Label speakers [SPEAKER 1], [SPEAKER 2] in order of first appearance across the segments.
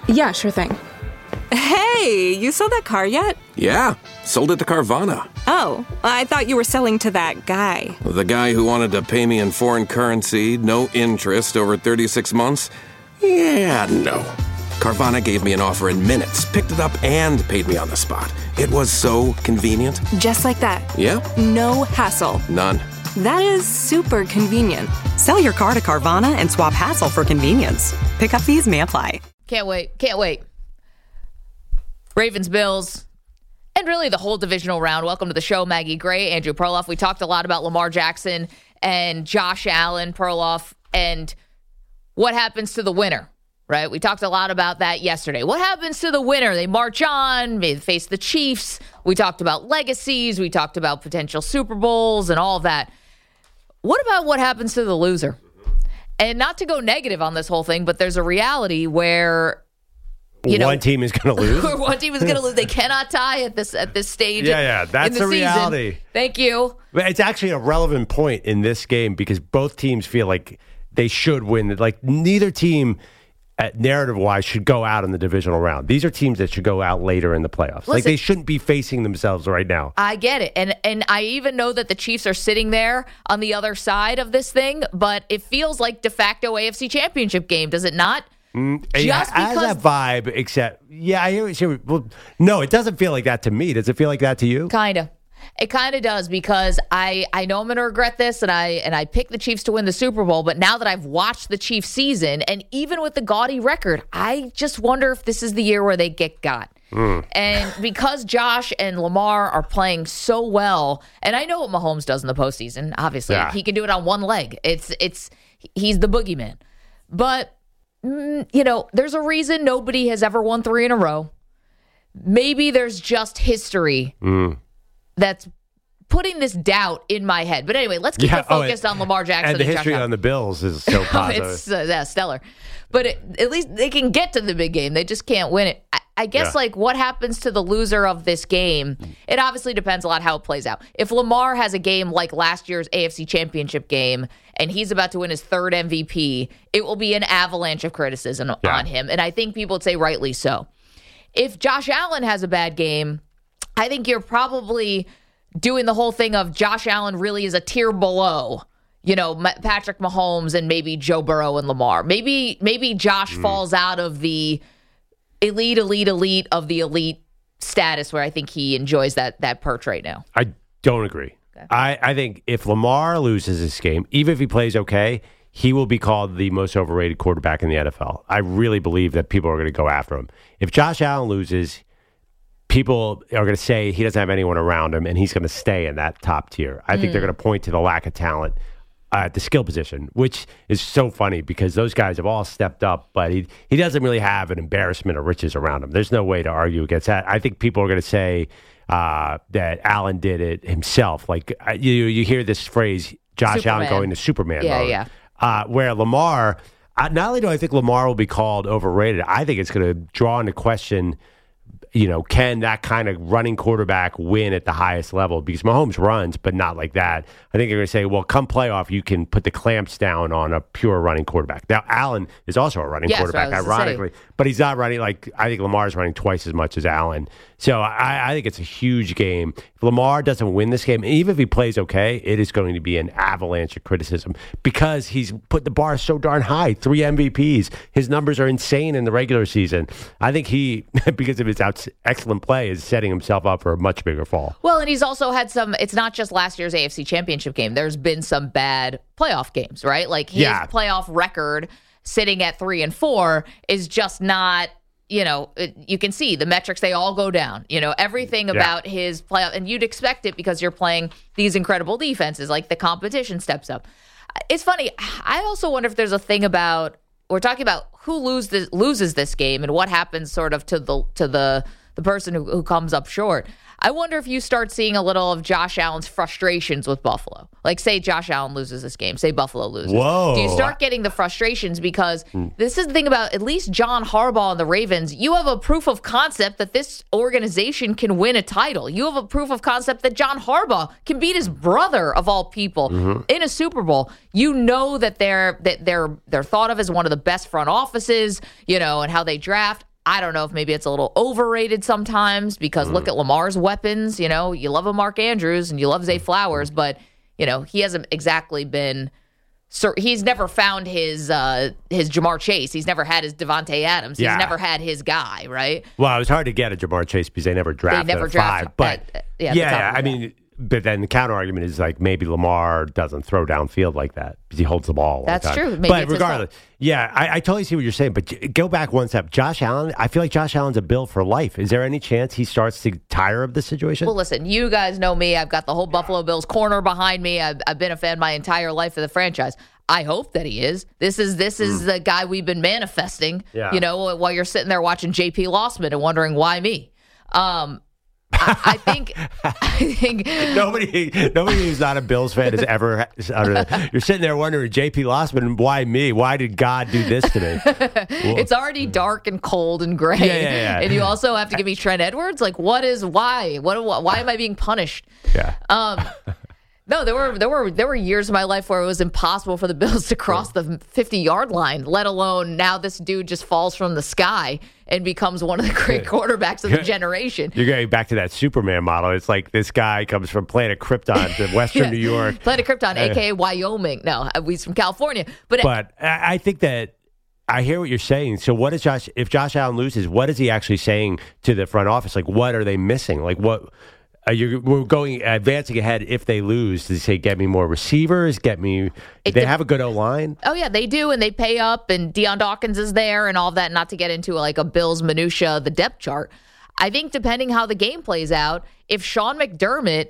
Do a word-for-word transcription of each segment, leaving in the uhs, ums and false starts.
[SPEAKER 1] Yeah, sure thing.
[SPEAKER 2] Hey, you sold that car yet?
[SPEAKER 3] Yeah, sold it to Carvana.
[SPEAKER 2] Oh, I thought you were selling to that guy.
[SPEAKER 3] The guy who wanted to pay me in foreign currency, no interest, over thirty-six months? Yeah, no. Carvana gave me an offer in minutes, picked it up, and paid me on the spot. It was so convenient.
[SPEAKER 2] Just like that.
[SPEAKER 3] Yep.
[SPEAKER 2] No hassle.
[SPEAKER 3] None.
[SPEAKER 2] That is super convenient.
[SPEAKER 4] Sell your car to Carvana and swap hassle for convenience. Pickup fees may apply.
[SPEAKER 5] Can't wait. Can't wait. Ravens, Bills, and really the whole divisional round. Welcome to the show, Maggie Gray, Andrew Perloff. We talked a lot about Lamar Jackson and Josh Allen, Perloff, and what happens to the winner, right? We talked a lot about that yesterday. What happens to the winner? They march on, they face the Chiefs. We talked about legacies. We talked about potential Super Bowls and all of that. What about what happens to the loser? And not to go negative on this whole thing, but there's a reality where You know,
[SPEAKER 6] one team is going to lose.
[SPEAKER 5] One team is going to lose. They cannot tie at this at this stage.
[SPEAKER 6] Yeah, yeah, that's
[SPEAKER 5] in the
[SPEAKER 6] a reality.
[SPEAKER 5] Season. Thank you.
[SPEAKER 6] But it's actually a relevant point in this game because both teams feel like they should win. Like neither team, uh, narrative-wise, should go out in the divisional round. These are teams that should go out later in the playoffs.
[SPEAKER 5] Listen,
[SPEAKER 6] like they shouldn't be facing themselves right now.
[SPEAKER 5] I get it, and and I even know that the Chiefs are sitting there on the other side of this thing, but it feels like de facto A F C Championship game, does it not?
[SPEAKER 6] Mm,
[SPEAKER 5] Just
[SPEAKER 6] it has
[SPEAKER 5] because
[SPEAKER 6] that vibe, except, yeah, I hear what you're, well, no, it doesn't feel like that to me. Does it feel like that to you?
[SPEAKER 5] Kind of. It kind of does because I, I know I'm going to regret this, and I and I picked the Chiefs to win the Super Bowl, but now that I've watched the Chiefs season, and even with the gaudy record, I just wonder if this is the year where they get got. Mm. And because Josh and Lamar are playing so well, and I know what Mahomes does in the postseason, obviously.
[SPEAKER 6] Yeah.
[SPEAKER 5] He can do it on one leg. It's it's he's the boogeyman. But you know, there's a reason nobody has ever won three in a row. Maybe there's just history mm. that's putting this doubt in my head. But anyway, let's keep
[SPEAKER 6] yeah,
[SPEAKER 5] it focused
[SPEAKER 6] oh,
[SPEAKER 5] on Lamar Jackson.
[SPEAKER 6] And the
[SPEAKER 5] and
[SPEAKER 6] history
[SPEAKER 5] Josh
[SPEAKER 6] on the Bills is so positive.
[SPEAKER 5] It's uh, yeah, stellar. But it, at least they can get to the big game. They just can't win it. I, I guess,
[SPEAKER 6] yeah.
[SPEAKER 5] like, what happens to the loser of this game, it obviously depends a lot how it plays out. If Lamar has a game like last year's A F C Championship game, and he's about to win his third M V P, it will be an avalanche of criticism
[SPEAKER 6] yeah.
[SPEAKER 5] on him. And I think people would say rightly so. If Josh Allen has a bad game, I think you're probably doing the whole thing of Josh Allen really is a tier below, you know, Patrick Mahomes and maybe Joe Burrow and Lamar. Maybe maybe Josh mm. falls out of the elite, elite, elite of the elite status where I think he enjoys that that perch right now.
[SPEAKER 6] I don't agree. Okay. I, I think if Lamar loses this game, even if he plays okay, he will be called the most overrated quarterback in the N F L. I really believe that people are going to go after him. If Josh Allen loses, people are going to say he doesn't have anyone around him, and he's going to stay in that top tier. I mm. think they're going to point to the lack of talent uh, at the skill position, which is so funny because those guys have all stepped up, but he he doesn't really have an embarrassment of riches around him. There's no way to argue against that. I think people are going to say uh, that Allen did it himself. Like uh, you, you hear this phrase, Josh
[SPEAKER 5] Superman.
[SPEAKER 6] Allen going to Superman
[SPEAKER 5] yeah,
[SPEAKER 6] mode.
[SPEAKER 5] Yeah,
[SPEAKER 6] uh, where Lamar, uh, not only do I think Lamar will be called overrated, I think it's going to draw into question, you know, can that kind of running quarterback win at the highest level? Because Mahomes runs, but not like that. I think they're going to say, well, come playoff, you can put the clamps down on a pure running quarterback. Now, Allen is also a running
[SPEAKER 5] yes,
[SPEAKER 6] quarterback, ironically, but he's not running like, I think Lamar's running twice as much as Allen. So I, I think it's a huge game. If Lamar doesn't win this game, even if he plays okay, it is going to be an avalanche of criticism because he's put the bar so darn high. Three M V Ps. His numbers are insane in the regular season. I think he, because of his out, excellent play, is setting himself up for a much bigger fall.
[SPEAKER 5] Well, and he's also had some, it's not just last year's A F C Championship game. There's been some bad playoff games, right? Like his
[SPEAKER 6] yeah.
[SPEAKER 5] playoff record sitting at three and four is just not, you know, it, you can see the metrics, they all go down. You know, everything about yeah. his playoff, and you'd expect it because you're playing these incredible defenses, like the competition steps up. It's funny. I also wonder if there's a thing about, we're talking about who lose this, loses this game and what happens sort of to the to the, the person who, who comes up short. I wonder if you start seeing a little of Josh Allen's frustrations with Buffalo. Like, say Josh Allen loses this game. Say Buffalo loses.
[SPEAKER 6] Whoa.
[SPEAKER 5] Do you start getting the frustrations? Because mm. this is the thing about at least John Harbaugh and the Ravens. You have a proof of concept that this organization can win a title. You have a proof of concept that John Harbaugh can beat his brother, of all people, mm-hmm. in a Super Bowl. You know that they're that they're they're thought of as one of the best front offices, you know, and how they draft. I don't know if maybe it's a little overrated sometimes because mm. look at Lamar's weapons. You know, you love a Mark Andrews and you love Zay Flowers, but, you know, he hasn't exactly been so he's never found his uh, his Jamar Chase. He's never had his Devontae Adams.
[SPEAKER 6] Yeah.
[SPEAKER 5] He's never had his guy, right?
[SPEAKER 6] Well, it was hard to get a Jamar Chase because they never drafted
[SPEAKER 5] they never
[SPEAKER 6] a
[SPEAKER 5] drafted,
[SPEAKER 6] five. But
[SPEAKER 5] at, yeah,
[SPEAKER 6] yeah, yeah I mean, but then the counter argument is like maybe Lamar doesn't throw downfield like that because he holds the ball. All
[SPEAKER 5] That's
[SPEAKER 6] the time.
[SPEAKER 5] true. Maybe
[SPEAKER 6] but
[SPEAKER 5] it's
[SPEAKER 6] regardless, yeah, I, I totally see what you're saying. But go back one step. Josh Allen, I feel like Josh Allen's a Bill for life. Is there any chance he starts to tire of the situation?
[SPEAKER 5] Well, listen, you guys know me. I've got the whole Buffalo Bills corner behind me. I've, I've been a fan my entire life of the franchise. I hope that he is. This is this is mm. the guy we've been manifesting.
[SPEAKER 6] Yeah.
[SPEAKER 5] You know, while you're sitting there watching J P Lossman and wondering why me. Um, I, I think. I think
[SPEAKER 6] nobody, nobody who's not a Bills fan has ever. You're sitting there wondering, J P Lossman, why me? Why did God do this to me?
[SPEAKER 5] It's already dark and cold and gray,
[SPEAKER 6] yeah, yeah, yeah.
[SPEAKER 5] and you also have to give me Trent Edwards. Like, what is why? What? Why am I being punished?
[SPEAKER 6] Yeah.
[SPEAKER 5] Um. No, there were there were there were years in my life where it was impossible for the Bills to cross the fifty-yard line, let alone now this dude just falls from the sky and becomes one of the great quarterbacks of the generation.
[SPEAKER 6] You're going back to that Superman model. It's like this guy comes from Planet Krypton to Western yeah. New York.
[SPEAKER 5] Planet Krypton, a k a. Wyoming. No, he's from California. But,
[SPEAKER 6] but I think that I hear what you're saying. So what is Josh, if Josh Allen loses, what is he actually saying to the front office? Like, what are they missing? Like, what... Uh, you're, we're going advancing ahead. If they lose, they say, "Get me more receivers. Get me." It they de- have a good O line.
[SPEAKER 5] Oh yeah, they do, and they pay up. And Deion Dawkins is there, and all that. Not to get into like a Bills minutia, the depth chart. I think depending how the game plays out, if Sean McDermott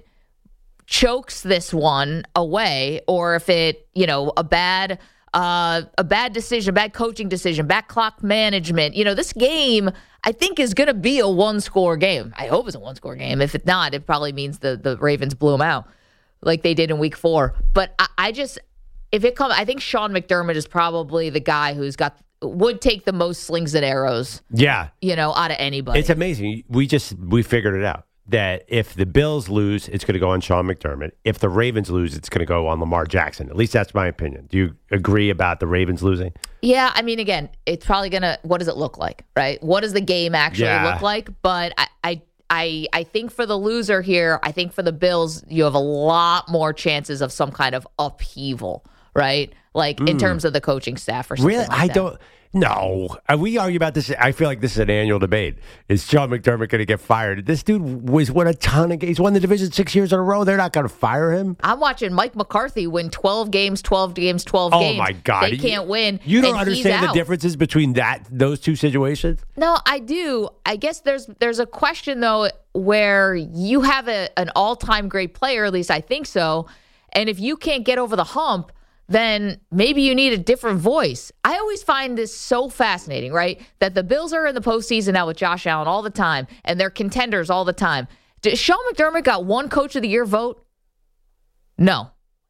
[SPEAKER 5] chokes this one away, or if it, you know, a bad. Uh, a bad decision, bad coaching decision, bad clock management. You know, this game, I think, is going to be a one-score game. I hope it's a one-score game. If it's not, it probably means the, the Ravens blew them out like they did in week four. But I, I just, if it comes, I think Sean McDermott is probably the guy who's got, would take the most slings and arrows.
[SPEAKER 6] Yeah.
[SPEAKER 5] You know, out of anybody.
[SPEAKER 6] It's amazing. We just, we figured it out. That if the Bills lose, it's going to go on Sean McDermott. If the Ravens lose, it's going to go on Lamar Jackson. At least that's my opinion. Do you agree about the Ravens losing?
[SPEAKER 5] Yeah, I mean, again, it's probably going to, what does it look like, right? What does the game actually
[SPEAKER 6] yeah.
[SPEAKER 5] look like? But I, I, I, I think for the loser here, I think for the Bills, you have a lot more chances of some kind of upheaval, right? Like mm. in terms of the coaching staff or something
[SPEAKER 6] really?
[SPEAKER 5] like
[SPEAKER 6] I
[SPEAKER 5] that.
[SPEAKER 6] don't. No, we argue about this. I feel like this is an annual debate. Is Sean McDermott going to get fired? This dude was won a ton of games. He's won the division six years in a row. They're not going to fire him.
[SPEAKER 5] I'm watching Mike McCarthy win twelve games, twelve games, twelve
[SPEAKER 6] oh
[SPEAKER 5] games.
[SPEAKER 6] Oh, my God.
[SPEAKER 5] They can't win.
[SPEAKER 6] You don't understand the differences between that those two situations?
[SPEAKER 5] No, I do. I guess there's there's a question, though, where you have a, an all-time great player, at least I think so, and if you can't get over the hump, then maybe you need a different voice. I always find this so fascinating, right? That the Bills are in the postseason now with Josh Allen all the time, and they're contenders all the time. Did Sean McDermott got one Coach of the Year vote? No.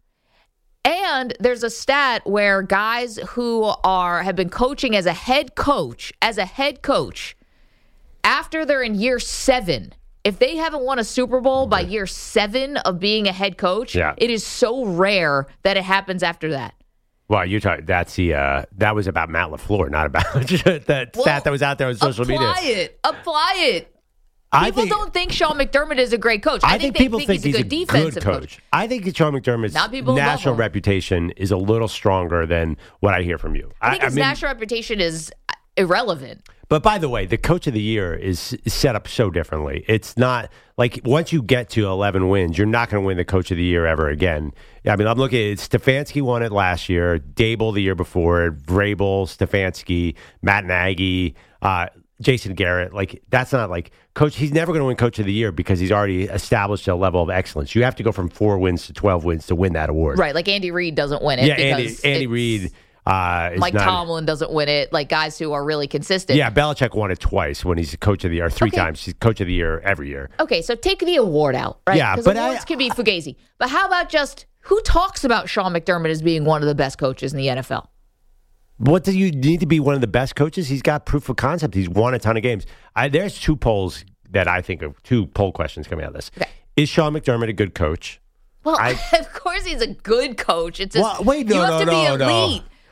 [SPEAKER 5] And there's a stat where guys who are have been coaching as a head coach, as a head coach, after they're in year seven, if they haven't won a Super Bowl by year seven of being a head coach,
[SPEAKER 6] yeah.
[SPEAKER 5] it is so rare that it happens after that.
[SPEAKER 6] Well, you're talking. That's the. Uh, that was about Matt LaFleur, not about that
[SPEAKER 5] well,
[SPEAKER 6] stat that was out there on social
[SPEAKER 5] apply
[SPEAKER 6] media.
[SPEAKER 5] Apply it. Apply it.
[SPEAKER 6] I
[SPEAKER 5] people
[SPEAKER 6] think,
[SPEAKER 5] don't think Sean McDermott is a great coach. I,
[SPEAKER 6] I think,
[SPEAKER 5] think
[SPEAKER 6] people
[SPEAKER 5] think,
[SPEAKER 6] think
[SPEAKER 5] he's,
[SPEAKER 6] he's
[SPEAKER 5] a good defensive
[SPEAKER 6] good coach.
[SPEAKER 5] coach.
[SPEAKER 6] I think Sean McDermott's national reputation is a little stronger than what I hear from you.
[SPEAKER 5] I think
[SPEAKER 6] I,
[SPEAKER 5] his
[SPEAKER 6] I mean,
[SPEAKER 5] national reputation is irrelevant.
[SPEAKER 6] But by the way, the Coach of the Year is set up so differently. It's not like once you get to eleven wins, you're not going to win the Coach of the Year ever again. I mean, I'm looking at Stefanski won it last year, Dable the year before, Vrabel, Stefanski, Matt Nagy, uh, Jason Garrett. Like that's not like coach. He's never going to win Coach of the Year because he's already established a level of excellence. You have to go from four wins to twelve wins to win that award.
[SPEAKER 5] Right, like Andy Reid doesn't win it.
[SPEAKER 6] Yeah, Andy, Andy Reid. Uh,
[SPEAKER 5] Mike
[SPEAKER 6] not,
[SPEAKER 5] Tomlin doesn't win it. Like guys who are really consistent.
[SPEAKER 6] Yeah, Belichick won it twice when he's Coach of the Year, three okay. times. He's Coach of the Year every year.
[SPEAKER 5] Okay, so take the award out, right?
[SPEAKER 6] Yeah,
[SPEAKER 5] but
[SPEAKER 6] awards
[SPEAKER 5] awards I, can be fugazi. But how about just who talks about Sean McDermott as being one of the best coaches in the N F L?
[SPEAKER 6] What do you need to be one of the best coaches? He's got proof of concept. He's won a ton of games. I, there's two polls that I think of, two poll questions coming out of this. Okay. Is Sean McDermott a good coach?
[SPEAKER 5] Well,
[SPEAKER 6] I,
[SPEAKER 5] of course he's a good coach. It's just,
[SPEAKER 6] well, wait, no,
[SPEAKER 5] you have
[SPEAKER 6] no,
[SPEAKER 5] to
[SPEAKER 6] no,
[SPEAKER 5] be elite.
[SPEAKER 6] No.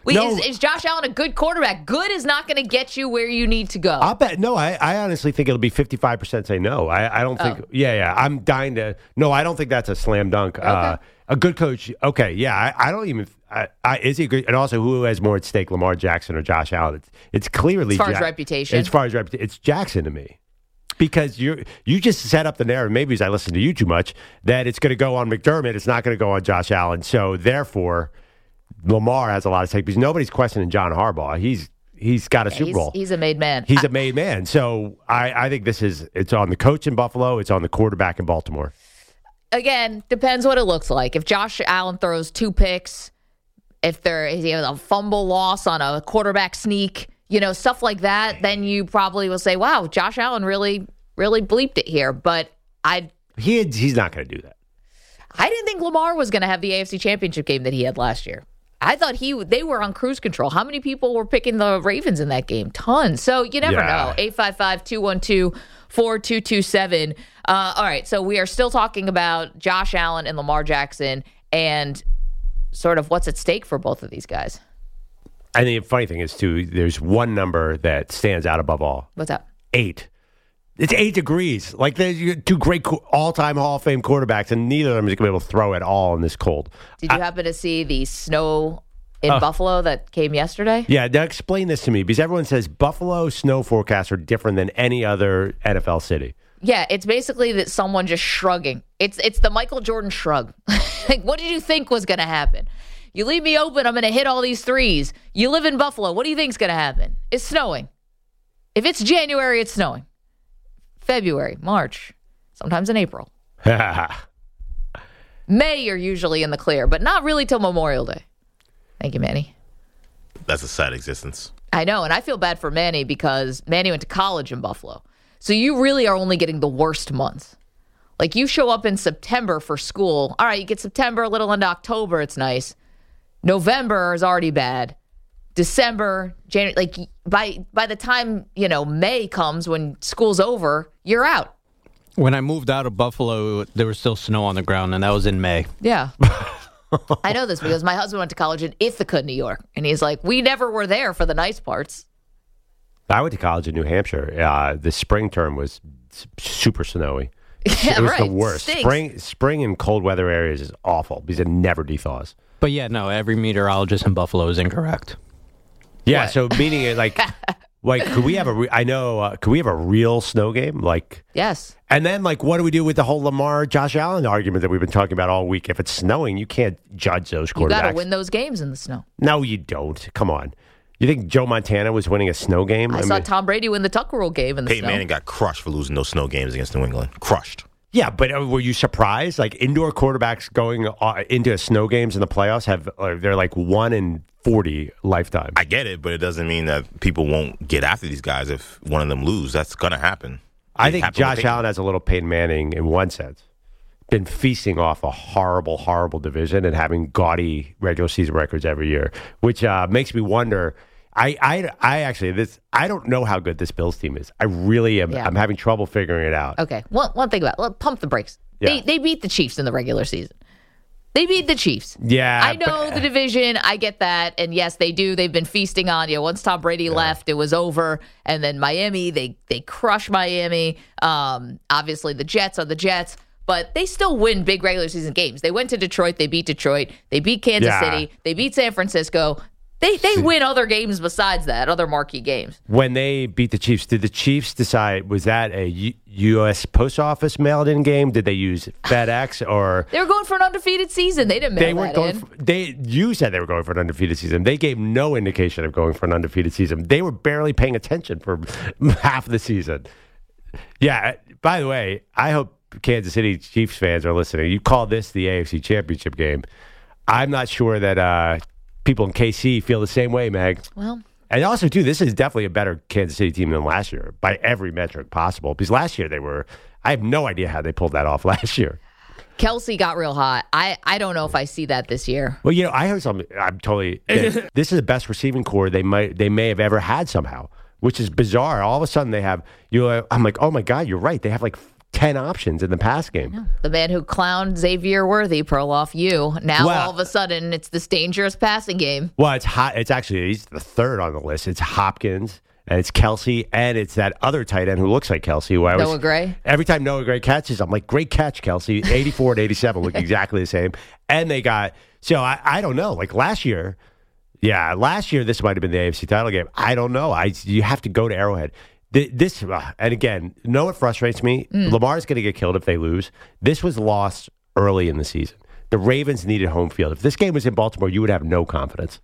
[SPEAKER 5] Wait,
[SPEAKER 6] No.
[SPEAKER 5] is, is Josh Allen a good quarterback? Good is not going to get you where you need to go.
[SPEAKER 6] I'll bet. No, I, I honestly think it'll be fifty-five percent say no. I, I don't think.
[SPEAKER 5] Oh.
[SPEAKER 6] Yeah, yeah. I'm dying to. No, I don't think that's a slam dunk. Uh, a good coach. Okay, yeah. I, I don't even. I, I, is he good? And also, who has more at stake, Lamar Jackson or Josh Allen? It's, it's clearly
[SPEAKER 5] as far
[SPEAKER 6] Ja-
[SPEAKER 5] as reputation.
[SPEAKER 6] As far as reputation, it's Jackson to me. Because you you just set up the narrative, maybe as I listen to you too much, that it's going to go on McDermott. It's not going to go on Josh Allen. So therefore, Lamar has a lot of stake because nobody's questioning John Harbaugh. He's he's got a
[SPEAKER 5] Yeah,
[SPEAKER 6] Super
[SPEAKER 5] he's,
[SPEAKER 6] Bowl.
[SPEAKER 5] He's a made man.
[SPEAKER 6] He's
[SPEAKER 5] I,
[SPEAKER 6] a made man. So I, I think this is it's on the coach in Buffalo. It's on the quarterback in Baltimore.
[SPEAKER 5] Again, depends what it looks like. If Josh Allen throws two picks, if there is a fumble loss on a quarterback sneak, you know, stuff like that, then you probably will say, wow, Josh Allen really, really bleeped it here. But I
[SPEAKER 6] He had, he's not going to do that.
[SPEAKER 5] I didn't think Lamar was going to have the A F C Championship game that he had last year. I thought he they were on cruise control. How many people were picking the Ravens in that game? Tons. So you never
[SPEAKER 6] Yeah.
[SPEAKER 5] know. eight five five, two one two, four two two seven. Uh, all right, so we are still talking about Josh Allen and Lamar Jackson and sort of what's at stake for both of these guys.
[SPEAKER 6] And the funny thing is, too, there's one number that stands out above all.
[SPEAKER 5] What's up?
[SPEAKER 6] Eight. It's eight degrees. Like, there's two great co- all-time Hall of Fame quarterbacks, and neither of them is going to be able to throw at all in this cold.
[SPEAKER 5] Did you
[SPEAKER 6] I-
[SPEAKER 5] happen to see the snow in
[SPEAKER 6] Oh.
[SPEAKER 5] Buffalo that came yesterday?
[SPEAKER 6] Yeah, now explain this to me, because everyone says Buffalo snow forecasts are different than any other N F L city.
[SPEAKER 5] Yeah, it's basically that someone just shrugging. It's it's the Michael Jordan shrug. Like, what did you think was going to happen? You leave me open, I'm going to hit all these threes. You live in Buffalo. What do you think's going to happen? It's snowing. If it's January, it's snowing. February, March, sometimes in April. May, you're usually in the clear, but not really till Memorial Day. Thank you, Manny.
[SPEAKER 1] That's a sad existence.
[SPEAKER 5] I know, and I feel bad for Manny because Manny went to college in Buffalo. So you really are only getting the worst months. Like, you show up in September for school. All right, you get September, a little into October, it's nice. November is already bad. December, January, like by by the time, you know, May comes when school's over, you're out.
[SPEAKER 7] When I moved out of Buffalo, there was still snow on the ground, and that was in May.
[SPEAKER 5] Yeah. I know this because my husband went to college in Ithaca, New York. And he's like, we never were there for the nice parts.
[SPEAKER 6] I went to college in New Hampshire. Uh, the spring term was s- super snowy.
[SPEAKER 5] Yeah,
[SPEAKER 6] it was
[SPEAKER 5] right.
[SPEAKER 6] the worst.
[SPEAKER 5] Stinks.
[SPEAKER 6] Spring spring in cold weather areas is awful because it never dethaws.
[SPEAKER 7] But yeah, no, every meteorologist in Buffalo is incorrect.
[SPEAKER 6] Yeah,
[SPEAKER 5] What?
[SPEAKER 6] so meaning it like, like could we have a? Re- I know. Uh, could we have a real snow game? Like,
[SPEAKER 5] Yes.
[SPEAKER 6] and then like, what do we do with the whole Lamar Josh Allen argument that we've been talking about all week? If it's snowing, you can't judge those
[SPEAKER 5] You got
[SPEAKER 6] quarterbacks.
[SPEAKER 5] to win those games in the snow.
[SPEAKER 6] No, you don't. Come on. You think Joe Montana was winning a snow game?
[SPEAKER 5] I, saw Tom Brady win the Tucker Rule game in the
[SPEAKER 1] Peyton
[SPEAKER 5] snow.
[SPEAKER 1] Manning got crushed for losing those snow games against New England. Crushed.
[SPEAKER 6] Yeah, but uh, were you surprised? Like indoor quarterbacks going uh, into snow games in the playoffs have uh, they're like one in forty lifetime.
[SPEAKER 1] I get it, but it doesn't mean that people won't get after these guys if one of them lose. That's going to happen.
[SPEAKER 6] I
[SPEAKER 1] It
[SPEAKER 6] think
[SPEAKER 1] happened with
[SPEAKER 6] Josh
[SPEAKER 1] Peyton.
[SPEAKER 6] Allen has a little Peyton Manning in one sense. Been feasting off a horrible, horrible division and having gaudy regular season records every year, which uh, makes me wonder. I, I, I actually this I don't know how good this Bills team is. I really am.
[SPEAKER 5] Yeah.
[SPEAKER 6] I'm having trouble figuring it out.
[SPEAKER 5] Okay, one one thing about it. Pump the brakes.
[SPEAKER 6] Yeah.
[SPEAKER 5] They they beat the Chiefs in the regular season. They beat the Chiefs.
[SPEAKER 6] Yeah,
[SPEAKER 5] I know
[SPEAKER 6] but-
[SPEAKER 5] the division. I get that, and yes, they do. They've been feasting on you. Once Tom Brady left, it was over. And then Miami, they they crush Miami. Um, obviously the Jets are the Jets, but they still win big regular season games. They went to Detroit. They beat Detroit. They beat Kansas
[SPEAKER 6] Yeah.
[SPEAKER 5] City. They beat San Francisco. They they win other games besides that, other marquee games.
[SPEAKER 6] When they beat the Chiefs, did the Chiefs decide, was that a U- U.S. Post Office mailed-in game? Did they use FedEx or
[SPEAKER 5] They were going for an undefeated season. They didn't mail
[SPEAKER 6] they weren't
[SPEAKER 5] that
[SPEAKER 6] going
[SPEAKER 5] in.
[SPEAKER 6] for, they you said they were going for an undefeated season. They gave no indication of going for an undefeated season. They were barely paying attention for half the season. Yeah, by the way, I hope Kansas City Chiefs fans are listening. You call this the A F C Championship game. I'm not sure that uh, people in K C feel the same way, Meg.
[SPEAKER 5] Well,
[SPEAKER 6] And also, too, this is definitely a better Kansas City team than last year by every metric possible. Because last year they were, I have no idea how they pulled that off last year.
[SPEAKER 5] Kelsey got real hot. I, I don't know if I see that this year.
[SPEAKER 6] Well, you know, I heard something. I'm totally. This is the best receiving core they might they may have ever had somehow, which is bizarre. All of a sudden they have. You know, I'm like, oh my god, you're right. They have like ten options in the pass game.
[SPEAKER 5] The man who clowned Xavier Worthy, Perloff, you. Now
[SPEAKER 6] Well-
[SPEAKER 5] all of a sudden it's this dangerous passing game.
[SPEAKER 6] Well, it's hot. It's actually he's the third on the list. It's Hopkins and it's Kelsey and it's that other tight end who looks like Kelsey. Who I was,
[SPEAKER 5] Noah Gray?
[SPEAKER 6] Every time Noah Gray catches, I'm like, great catch, Kelsey. eighty-four and eighty-seven look exactly the same. And they got so I, I don't know. Like last year, yeah, last year this might have been the A F C title game. I don't know. I you have to go to Arrowhead. This uh, and again, know what frustrates me? Mm. Lamar's going to get killed if they lose. This was lost early in the season. The Ravens needed home field. If this game was in Baltimore, you would have no confidence.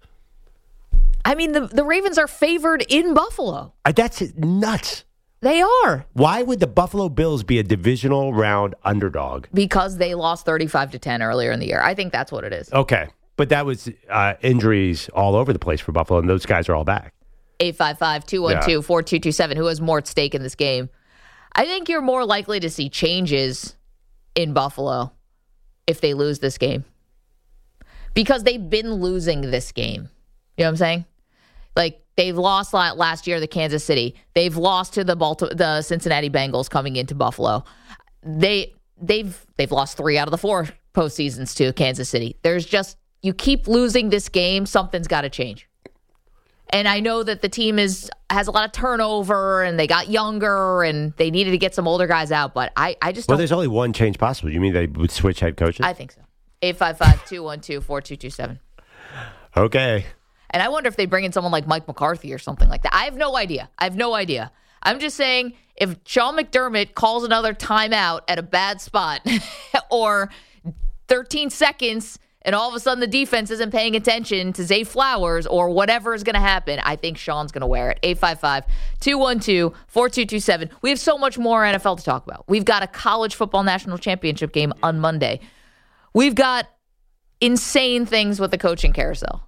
[SPEAKER 5] I mean, the, the Ravens are favored in Buffalo.
[SPEAKER 6] Uh, that's nuts.
[SPEAKER 5] They are.
[SPEAKER 6] Why would the Buffalo Bills be a divisional round underdog?
[SPEAKER 5] Because they lost thirty-five to ten earlier in the year. I think that's what it is.
[SPEAKER 6] Okay. But that was uh, injuries all over the place for Buffalo, and those guys are all back.
[SPEAKER 5] eight five five, two one two, four two two seven. Who has more at stake in this game? I think you're more likely to see changes in Buffalo if they lose this game. Because they've been losing this game. You know what I'm saying? Like, they've lost last year to Kansas City. They've lost to the Baltimore, the Cincinnati Bengals coming into Buffalo. They, they've they've lost three out of the four postseasons to Kansas City. There's just, you keep losing this game, something's got to change. And I know that the team is has a lot of turnover, and they got younger, and they needed to get some older guys out. But I, I just
[SPEAKER 6] well,
[SPEAKER 5] don't.
[SPEAKER 6] there's only one change possible. You mean they would switch head coaches?
[SPEAKER 5] I think so. eight five five, two one two, four two two seven.
[SPEAKER 6] Okay.
[SPEAKER 5] And I wonder if they bring in someone like Mike McCarthy or something like that. I have no idea. I have no idea. I'm just saying, if Sean McDermott calls another timeout at a bad spot or thirteen seconds, and all of a sudden the defense isn't paying attention to Zay Flowers or whatever is going to happen, I think Sean's going to wear it. eight five five, two one two, four two two seven. We have so much more N F L to talk about. We've got a college football national championship game on Monday. We've got insane things with the coaching carousel.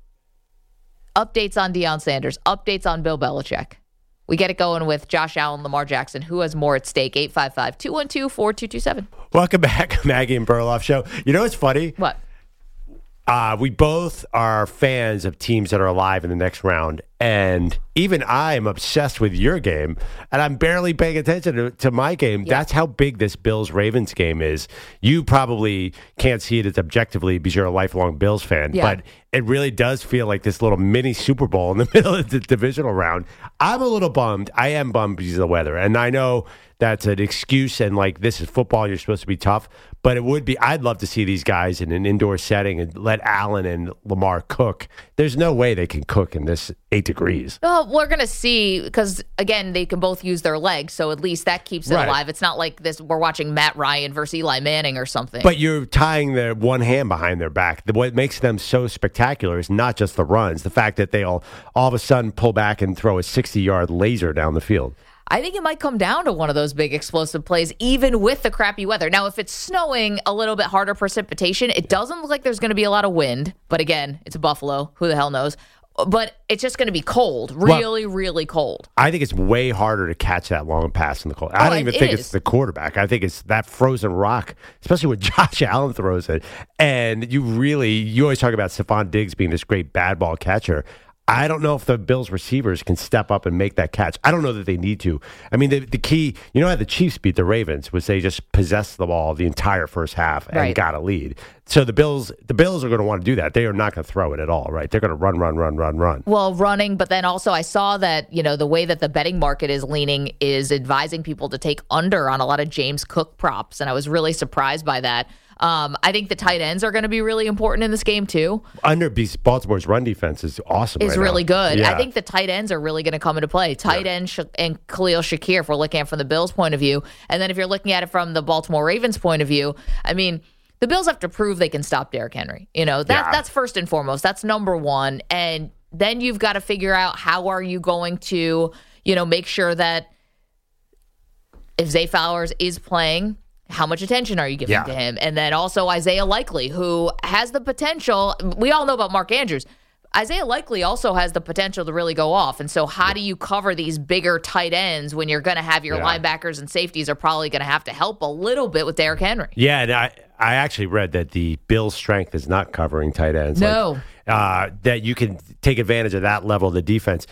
[SPEAKER 5] Updates on Deion Sanders. Updates on Bill Belichick. We get it going with Josh Allen, Lamar Jackson. Who has more at stake? eight five five, two one two, four two two seven.
[SPEAKER 6] Welcome back, Maggie and Perloff Show. You know what's funny?
[SPEAKER 5] What?
[SPEAKER 6] Uh, we both are fans of teams that are alive in the next round. And even I am obsessed with your game, and I'm barely paying attention to, to my game. Yeah. That's how big this Bills-Ravens game is. You probably can't see it as objectively because you're a lifelong Bills fan, yeah. but it really does feel like this little mini Super Bowl in the middle of the divisional round. I'm a little bummed. I am bummed because of the weather. And I know that's an excuse, and like, this is football, you're supposed to be tough. But it would be, I'd love to see these guys in an indoor setting and let Allen and Lamar cook. There's no way they can cook in this eight degrees.
[SPEAKER 5] Well, we're going to see, because, again, they can both use their legs, so at least that keeps it right. alive. It's not like this. We're watching Matt Ryan versus Eli Manning or something.
[SPEAKER 6] But you're tying their one hand behind their back. What makes them so spectacular is not just the runs, the fact that they all, all of a sudden pull back and throw a sixty-yard laser down the field.
[SPEAKER 5] I think it might come down to one of those big explosive plays, even with the crappy weather. Now, if it's snowing, a little bit harder precipitation, it doesn't look like there's going to be a lot of wind. But again, it's Buffalo. Who the hell knows? But it's just going to be cold, really, well, really cold.
[SPEAKER 6] I think it's way harder to catch that long pass in the cold. I
[SPEAKER 5] oh,
[SPEAKER 6] don't even
[SPEAKER 5] it
[SPEAKER 6] think
[SPEAKER 5] is.
[SPEAKER 6] it's the quarterback. I think it's that frozen rock, especially when Josh Allen throws it. And you really, you always talk about Stephon Diggs being this great bad ball catcher. I don't know if the Bills receivers can step up and make that catch. I don't know that they need to. I mean, the, the key, you know how the Chiefs beat the Ravens was they just possessed the ball the entire first half and
[SPEAKER 5] right.
[SPEAKER 6] got a lead. So the Bills, the Bills are going to want to do that. They are not going to throw it at all, right? They're going to run, run, run, run, run.
[SPEAKER 5] Well, running, but then also I saw that, you know, the way that the betting market is leaning is advising people to take under on a lot of James Cook props, and I was really surprised by that. Um, I think the tight ends are going to be really important in this game, too.
[SPEAKER 6] Under Baltimore's run defense is awesome.
[SPEAKER 5] Is
[SPEAKER 6] right
[SPEAKER 5] really
[SPEAKER 6] now.
[SPEAKER 5] good.
[SPEAKER 6] Yeah.
[SPEAKER 5] I think the tight ends are really going to come into play. Tight yeah. end Sha- and Khalil Shakir, if we're looking at it from the Bills' point of view. And then if you're looking at it from the Baltimore Ravens' point of view, I mean, the Bills have to prove they can stop Derrick Henry. You know, that, yeah. that's first and foremost. That's number one. And then you've got to figure out how are you going to, you know, make sure that if Zay Flowers is playing, how much attention are you giving
[SPEAKER 6] yeah.
[SPEAKER 5] to him? And then also Isaiah Likely, who has the potential. We all know about Mark Andrews. Isaiah Likely also has the potential to really go off. And so how do you cover these bigger tight ends when you're going to have your yeah. linebackers and safeties are probably going to have to help a little bit with Derrick Henry?
[SPEAKER 6] Yeah, and I, I actually read that the Bills' strength is not covering tight ends.
[SPEAKER 5] No.
[SPEAKER 6] Like, uh, that you can take advantage of that level of the defense.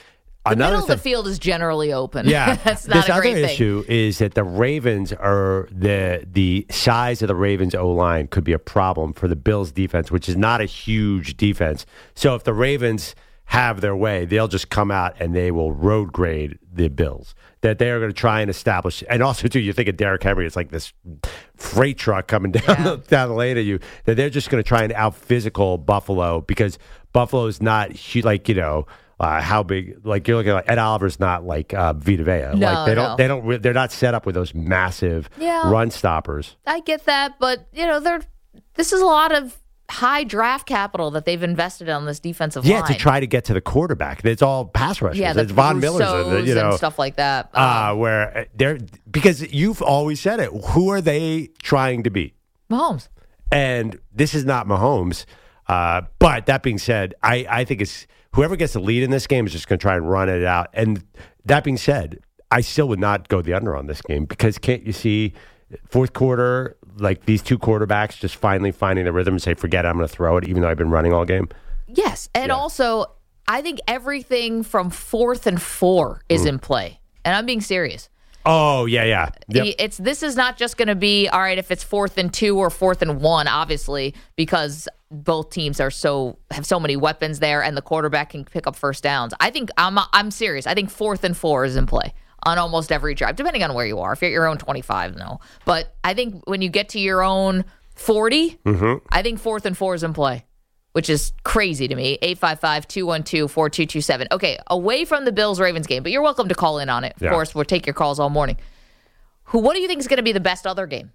[SPEAKER 5] The
[SPEAKER 6] Another
[SPEAKER 5] middle of
[SPEAKER 6] thing,
[SPEAKER 5] the field is generally open.
[SPEAKER 6] Yeah,
[SPEAKER 5] That's not
[SPEAKER 6] this
[SPEAKER 5] a great
[SPEAKER 6] other
[SPEAKER 5] thing.
[SPEAKER 6] issue is that the Ravens are the the size of the Ravens O line could be a problem for the Bills defense, which is not a huge defense. So if the Ravens have their way, they'll just come out and they will road grade the Bills. That they are going to try and establish, and also too, you think of Derrick Henry, it's like this freight truck coming down
[SPEAKER 5] Yeah.
[SPEAKER 6] the, down the lane at you. That they're just going to try and out physical Buffalo because Buffalo is not hu- like you know. Uh, how big? Like you're looking at like Ed Oliver's not like uh, Vita Vea.
[SPEAKER 5] No,
[SPEAKER 6] like they don't.
[SPEAKER 5] no.
[SPEAKER 6] They don't. re- They're not set up with those massive
[SPEAKER 5] Yeah.
[SPEAKER 6] run stoppers.
[SPEAKER 5] I get that, but you know, they're this is a lot of high draft capital that they've invested on this defensive
[SPEAKER 6] Yeah,
[SPEAKER 5] line.
[SPEAKER 6] to try to get to the quarterback. It's all pass rushers.
[SPEAKER 5] yeah, the
[SPEAKER 6] it's Von Miller's,
[SPEAKER 5] Rousseaus
[SPEAKER 6] you know,
[SPEAKER 5] and stuff like that.
[SPEAKER 6] uh,
[SPEAKER 5] Um,
[SPEAKER 6] where they're because you've always said it. Who are they trying to beat?
[SPEAKER 5] Mahomes.
[SPEAKER 6] And this is not Mahomes. Uh, but that being said, I, I think it's whoever gets the lead in this game is just going to try and run it out. And that being said, I still would not go the under on this game because can't you see fourth quarter, like these two quarterbacks just finally finding the rhythm and say, forget it, I'm going to throw it, even though I've been running all game?
[SPEAKER 5] Yes, and
[SPEAKER 6] Yeah.
[SPEAKER 5] also I think everything from fourth and four is in play, and I'm being serious.
[SPEAKER 6] Oh, yeah, yeah. Yep.
[SPEAKER 5] It's this is not just going to be all right if it's fourth and two or fourth and one, obviously, because both teams are so have so many weapons there, and the quarterback can pick up first downs. I think I'm I'm serious. I think fourth and four is in play on almost every drive, depending on where you are. If you're at your own twenty-five, no, but I think when you get to your own forty,
[SPEAKER 6] Mm-hmm.
[SPEAKER 5] I think fourth and four is in play, which is crazy to me. eight five five, two one two, four two two seven. Okay, away from the Bills-Ravens game, but you're welcome to call in on it. Of
[SPEAKER 6] Yeah.
[SPEAKER 5] course, we'll take your calls all morning. Who? What do you think is going to be the best other game?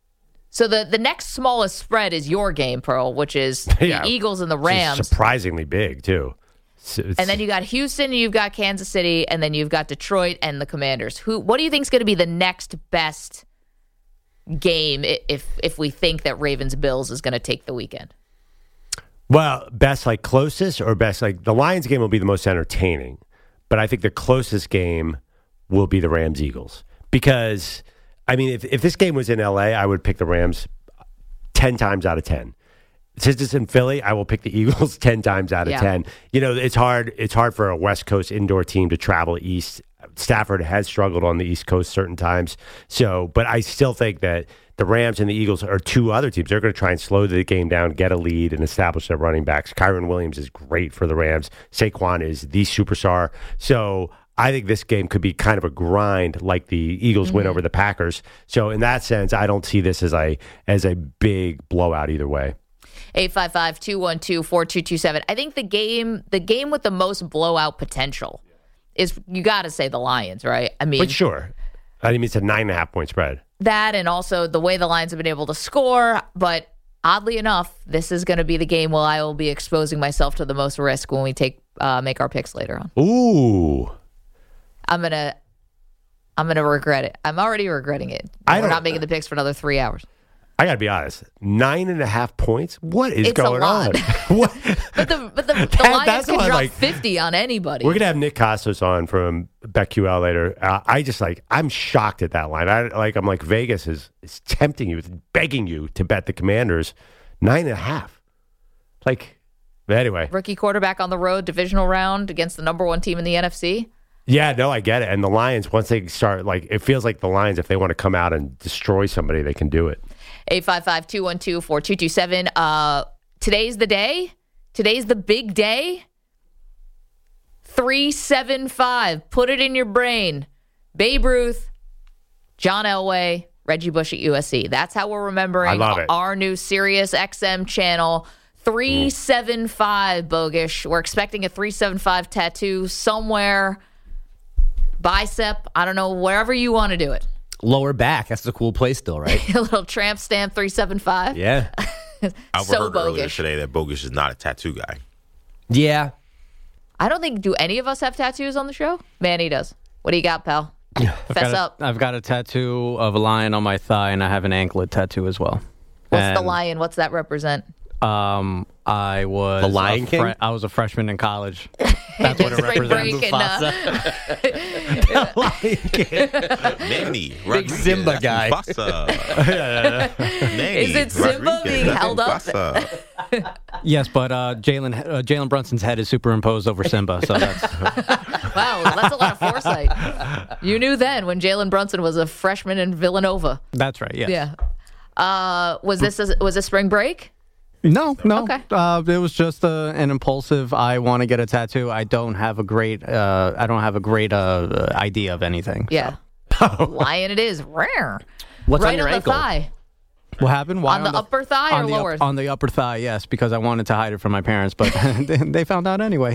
[SPEAKER 5] So the, the next smallest spread is your game, Pearl, which is the
[SPEAKER 6] Yeah.
[SPEAKER 5] Eagles and the
[SPEAKER 6] Which is
[SPEAKER 5] Rams.
[SPEAKER 6] surprisingly big, too. So it's-
[SPEAKER 5] And then you got Houston, you've got Kansas City, and then you've got Detroit and the Commanders. Who? What do you think is going to be the next best game i- if if we think that Ravens Bills is going to take the weekend?
[SPEAKER 6] Well, best like closest or best like the Lions game will be the most entertaining, but I think the closest game will be the Rams Eagles because I mean if if this game was in L A, I would pick the Rams ten times out of ten. Since it's in Philly, I will pick the Eagles ten times out of
[SPEAKER 5] Yeah.
[SPEAKER 6] ten. You know, it's hard. It's hard for a West Coast indoor team to travel east. Stafford has struggled on the East Coast certain times. So, but I still think that the Rams and the Eagles are two other teams. They're going to try and slow the game down, get a lead, and establish their running backs. Kyron Williams is great for the Rams. Saquon is the superstar. So I think this game could be kind of a grind like the Eagles
[SPEAKER 5] Mm-hmm.
[SPEAKER 6] win over the Packers. So in that sense, I don't see this as a as a big blowout either way.
[SPEAKER 5] eight five five, two one two, four two two seven. I think the game the game with the most blowout potential is, you got to say, the Lions, right? I mean,
[SPEAKER 6] But sure. I mean, it's a nine and a half point spread.
[SPEAKER 5] that and also the way the Lions have been able to score. But oddly enough, this is going to be the game where I will be exposing myself to the most risk when we take uh, make our picks later on.
[SPEAKER 6] Ooh.
[SPEAKER 5] I'm going to I'm going to regret it. I'm already regretting it.
[SPEAKER 6] I
[SPEAKER 5] We're
[SPEAKER 6] don't-
[SPEAKER 5] not making the picks for another three hours.
[SPEAKER 6] I got to be honest. Nine and a half points? What is
[SPEAKER 5] It's a
[SPEAKER 6] going
[SPEAKER 5] lot.
[SPEAKER 6] on? What?
[SPEAKER 5] But the but the, the
[SPEAKER 6] That-
[SPEAKER 5] Lions
[SPEAKER 6] that's
[SPEAKER 5] can
[SPEAKER 6] why,
[SPEAKER 5] drop
[SPEAKER 6] like-
[SPEAKER 5] fifty on anybody.
[SPEAKER 6] We're gonna have Nick Costos on from BetQL later. Uh, I just like I'm shocked at that line. I like I'm like Vegas is is tempting you, begging you to bet the Commanders nine and a half. Like, but anyway,
[SPEAKER 5] Rookie quarterback on the road, divisional round against the number one team in the N F C.
[SPEAKER 6] yeah, no, I get it. And the Lions, once they start, like it feels like the Lions, if they want to come out and destroy somebody, they can do it.
[SPEAKER 5] eight five five, two one two, four two two seven. Uh, today's the day. Today's the big day. three seven five. Put it in your brain. Babe Ruth, John Elway, Reggie Bush at U S C. That's how we're remembering
[SPEAKER 6] I love it.
[SPEAKER 5] our new Sirius X M channel. three seven five, Bogish. We're expecting a three seven five tattoo somewhere. Bicep. I don't know, wherever you want to do it.
[SPEAKER 8] Lower back. That's the cool place still, right?
[SPEAKER 5] A little tramp stamp three seven five.
[SPEAKER 8] Yeah.
[SPEAKER 1] I
[SPEAKER 5] So
[SPEAKER 1] overheard earlier
[SPEAKER 5] bogus.
[SPEAKER 1] today that Bogus is not a tattoo guy.
[SPEAKER 8] Yeah.
[SPEAKER 5] I don't think, do any of us have tattoos on the show? Manny does. What do you got, pal?
[SPEAKER 7] I've
[SPEAKER 5] Fess
[SPEAKER 7] got a-
[SPEAKER 5] up.
[SPEAKER 7] I've got a tattoo of a lion on my thigh, and I have an anklet tattoo as well.
[SPEAKER 5] What's the
[SPEAKER 7] And,
[SPEAKER 5] lion? What's that represent?
[SPEAKER 7] Um, I was
[SPEAKER 8] The Lion
[SPEAKER 7] a
[SPEAKER 8] King?
[SPEAKER 7] I was a freshman in college. That's what it
[SPEAKER 5] Spring
[SPEAKER 7] represents.
[SPEAKER 5] break and, uh,
[SPEAKER 1] Manny,
[SPEAKER 8] Big Simba guy.
[SPEAKER 1] Manny,
[SPEAKER 5] Is it Simba
[SPEAKER 1] Rodriguez,
[SPEAKER 5] being held up?
[SPEAKER 1] Mufasa.
[SPEAKER 7] Yes, but uh, Jalen uh, Jalen Brunson's head is superimposed over Simba, so that's
[SPEAKER 5] Wow, that's a lot of foresight. You knew then when Jalen Brunson was a freshman in Villanova.
[SPEAKER 7] that's right. Yes.
[SPEAKER 5] Yeah. Uh, was this a, was this spring break?
[SPEAKER 7] No, no.
[SPEAKER 5] Okay.
[SPEAKER 7] Uh, it was just uh, an impulsive. I want to get a tattoo. I don't have a great. Uh, I don't have a great uh, idea of anything.
[SPEAKER 5] Yeah. Lion it is. Rare.
[SPEAKER 8] What's
[SPEAKER 5] right
[SPEAKER 8] on your
[SPEAKER 5] on
[SPEAKER 8] ankle?
[SPEAKER 5] the thigh.
[SPEAKER 7] What happened? Why
[SPEAKER 5] On the upper thigh
[SPEAKER 7] on
[SPEAKER 5] or
[SPEAKER 7] the up-
[SPEAKER 5] lower?
[SPEAKER 7] on the upper thigh, yes, because I wanted to hide it from my parents, but they, they found out anyway.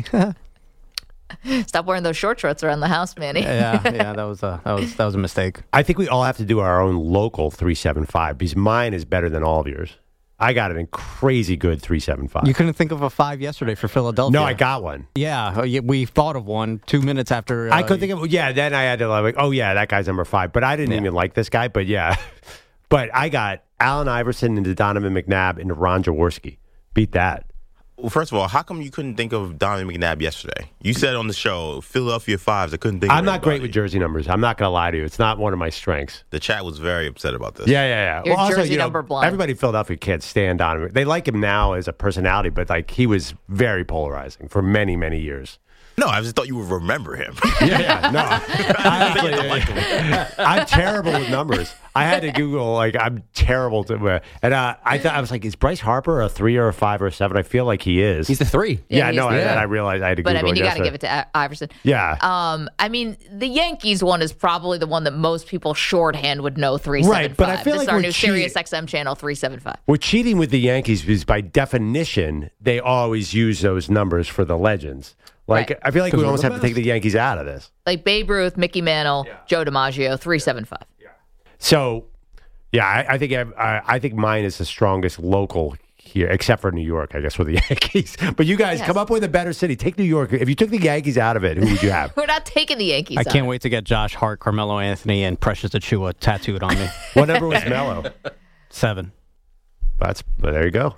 [SPEAKER 5] Stop wearing those short shorts around the house, Manny.
[SPEAKER 7] yeah, yeah, that was a that was that was a mistake.
[SPEAKER 6] I think we all have to do our own local three seven five because mine is better than all of yours. I got an crazy good three seven five.
[SPEAKER 7] You couldn't think of a five yesterday for Philadelphia.
[SPEAKER 6] No, I got one.
[SPEAKER 7] Yeah, uh, we thought of one two minutes after. Uh,
[SPEAKER 6] I couldn't think of. Yeah, then I had to like, oh yeah, that guy's number five. But I didn't
[SPEAKER 7] Yeah.
[SPEAKER 6] even like this guy. But yeah, but I got Allen Iverson into Donovan McNabb into Ron Jaworski. Beat that.
[SPEAKER 1] Well, first of all, how come you couldn't think of Donovan McNabb yesterday? You said on the show, Philadelphia Fives. I couldn't think of
[SPEAKER 6] I'm not great
[SPEAKER 1] anybody.
[SPEAKER 6] with jersey numbers. I'm not going to lie to you. It's not one of my strengths.
[SPEAKER 1] The chat was very upset about this.
[SPEAKER 6] Yeah, yeah, yeah.
[SPEAKER 5] You're
[SPEAKER 6] Well, also,
[SPEAKER 5] jersey
[SPEAKER 6] you know,
[SPEAKER 5] number blind.
[SPEAKER 6] everybody in Philadelphia can't stand Donovan. They like him now as a personality, but like he was very polarizing for many, many years.
[SPEAKER 1] No, I just thought you would remember him.
[SPEAKER 6] Yeah, yeah, no. I actually, I'm terrible with numbers. I had to Google, like, I'm terrible to, and uh, I thought, I was like, is Bryce Harper a three or a five or a seven? I feel like he is.
[SPEAKER 8] He's the three.
[SPEAKER 6] yeah,
[SPEAKER 5] Yeah,
[SPEAKER 6] no,
[SPEAKER 5] he's-
[SPEAKER 6] and
[SPEAKER 8] yeah.
[SPEAKER 6] I realized I had to
[SPEAKER 5] But
[SPEAKER 6] Google
[SPEAKER 5] I mean,
[SPEAKER 6] it
[SPEAKER 5] you got to
[SPEAKER 6] yesterday.
[SPEAKER 5] give it to I- Iverson.
[SPEAKER 6] Yeah.
[SPEAKER 5] Um, I mean, the Yankees one is probably the one that most people shorthand would know three seven five.
[SPEAKER 6] Right, but I feel
[SPEAKER 5] this
[SPEAKER 6] like
[SPEAKER 5] is our
[SPEAKER 6] we're
[SPEAKER 5] new
[SPEAKER 6] cheat-
[SPEAKER 5] Sirius X M channel three seven five.
[SPEAKER 6] We're cheating with the Yankees because by definition, they always use those numbers for the legends. Like,
[SPEAKER 5] Right.
[SPEAKER 6] I feel like we
[SPEAKER 7] we're
[SPEAKER 6] almost
[SPEAKER 7] the
[SPEAKER 6] have to take the Yankees out of this.
[SPEAKER 5] Like Babe Ruth, Mickey Mantle, Joe DiMaggio, three seven five.
[SPEAKER 6] So, yeah, I, I think I, I think mine is the strongest local here, except for New York, I guess, with the Yankees. But you guys
[SPEAKER 5] Yes.
[SPEAKER 6] come up with a better city. Take New York. If you took the Yankees out of it, who would you have?
[SPEAKER 5] We're not taking the Yankees
[SPEAKER 7] I
[SPEAKER 5] out.
[SPEAKER 7] can't wait to get Josh Hart, Carmelo Anthony, and Precious Achua tattooed on me.
[SPEAKER 6] What number was Mello?
[SPEAKER 7] Seven.
[SPEAKER 6] That's well, there you go.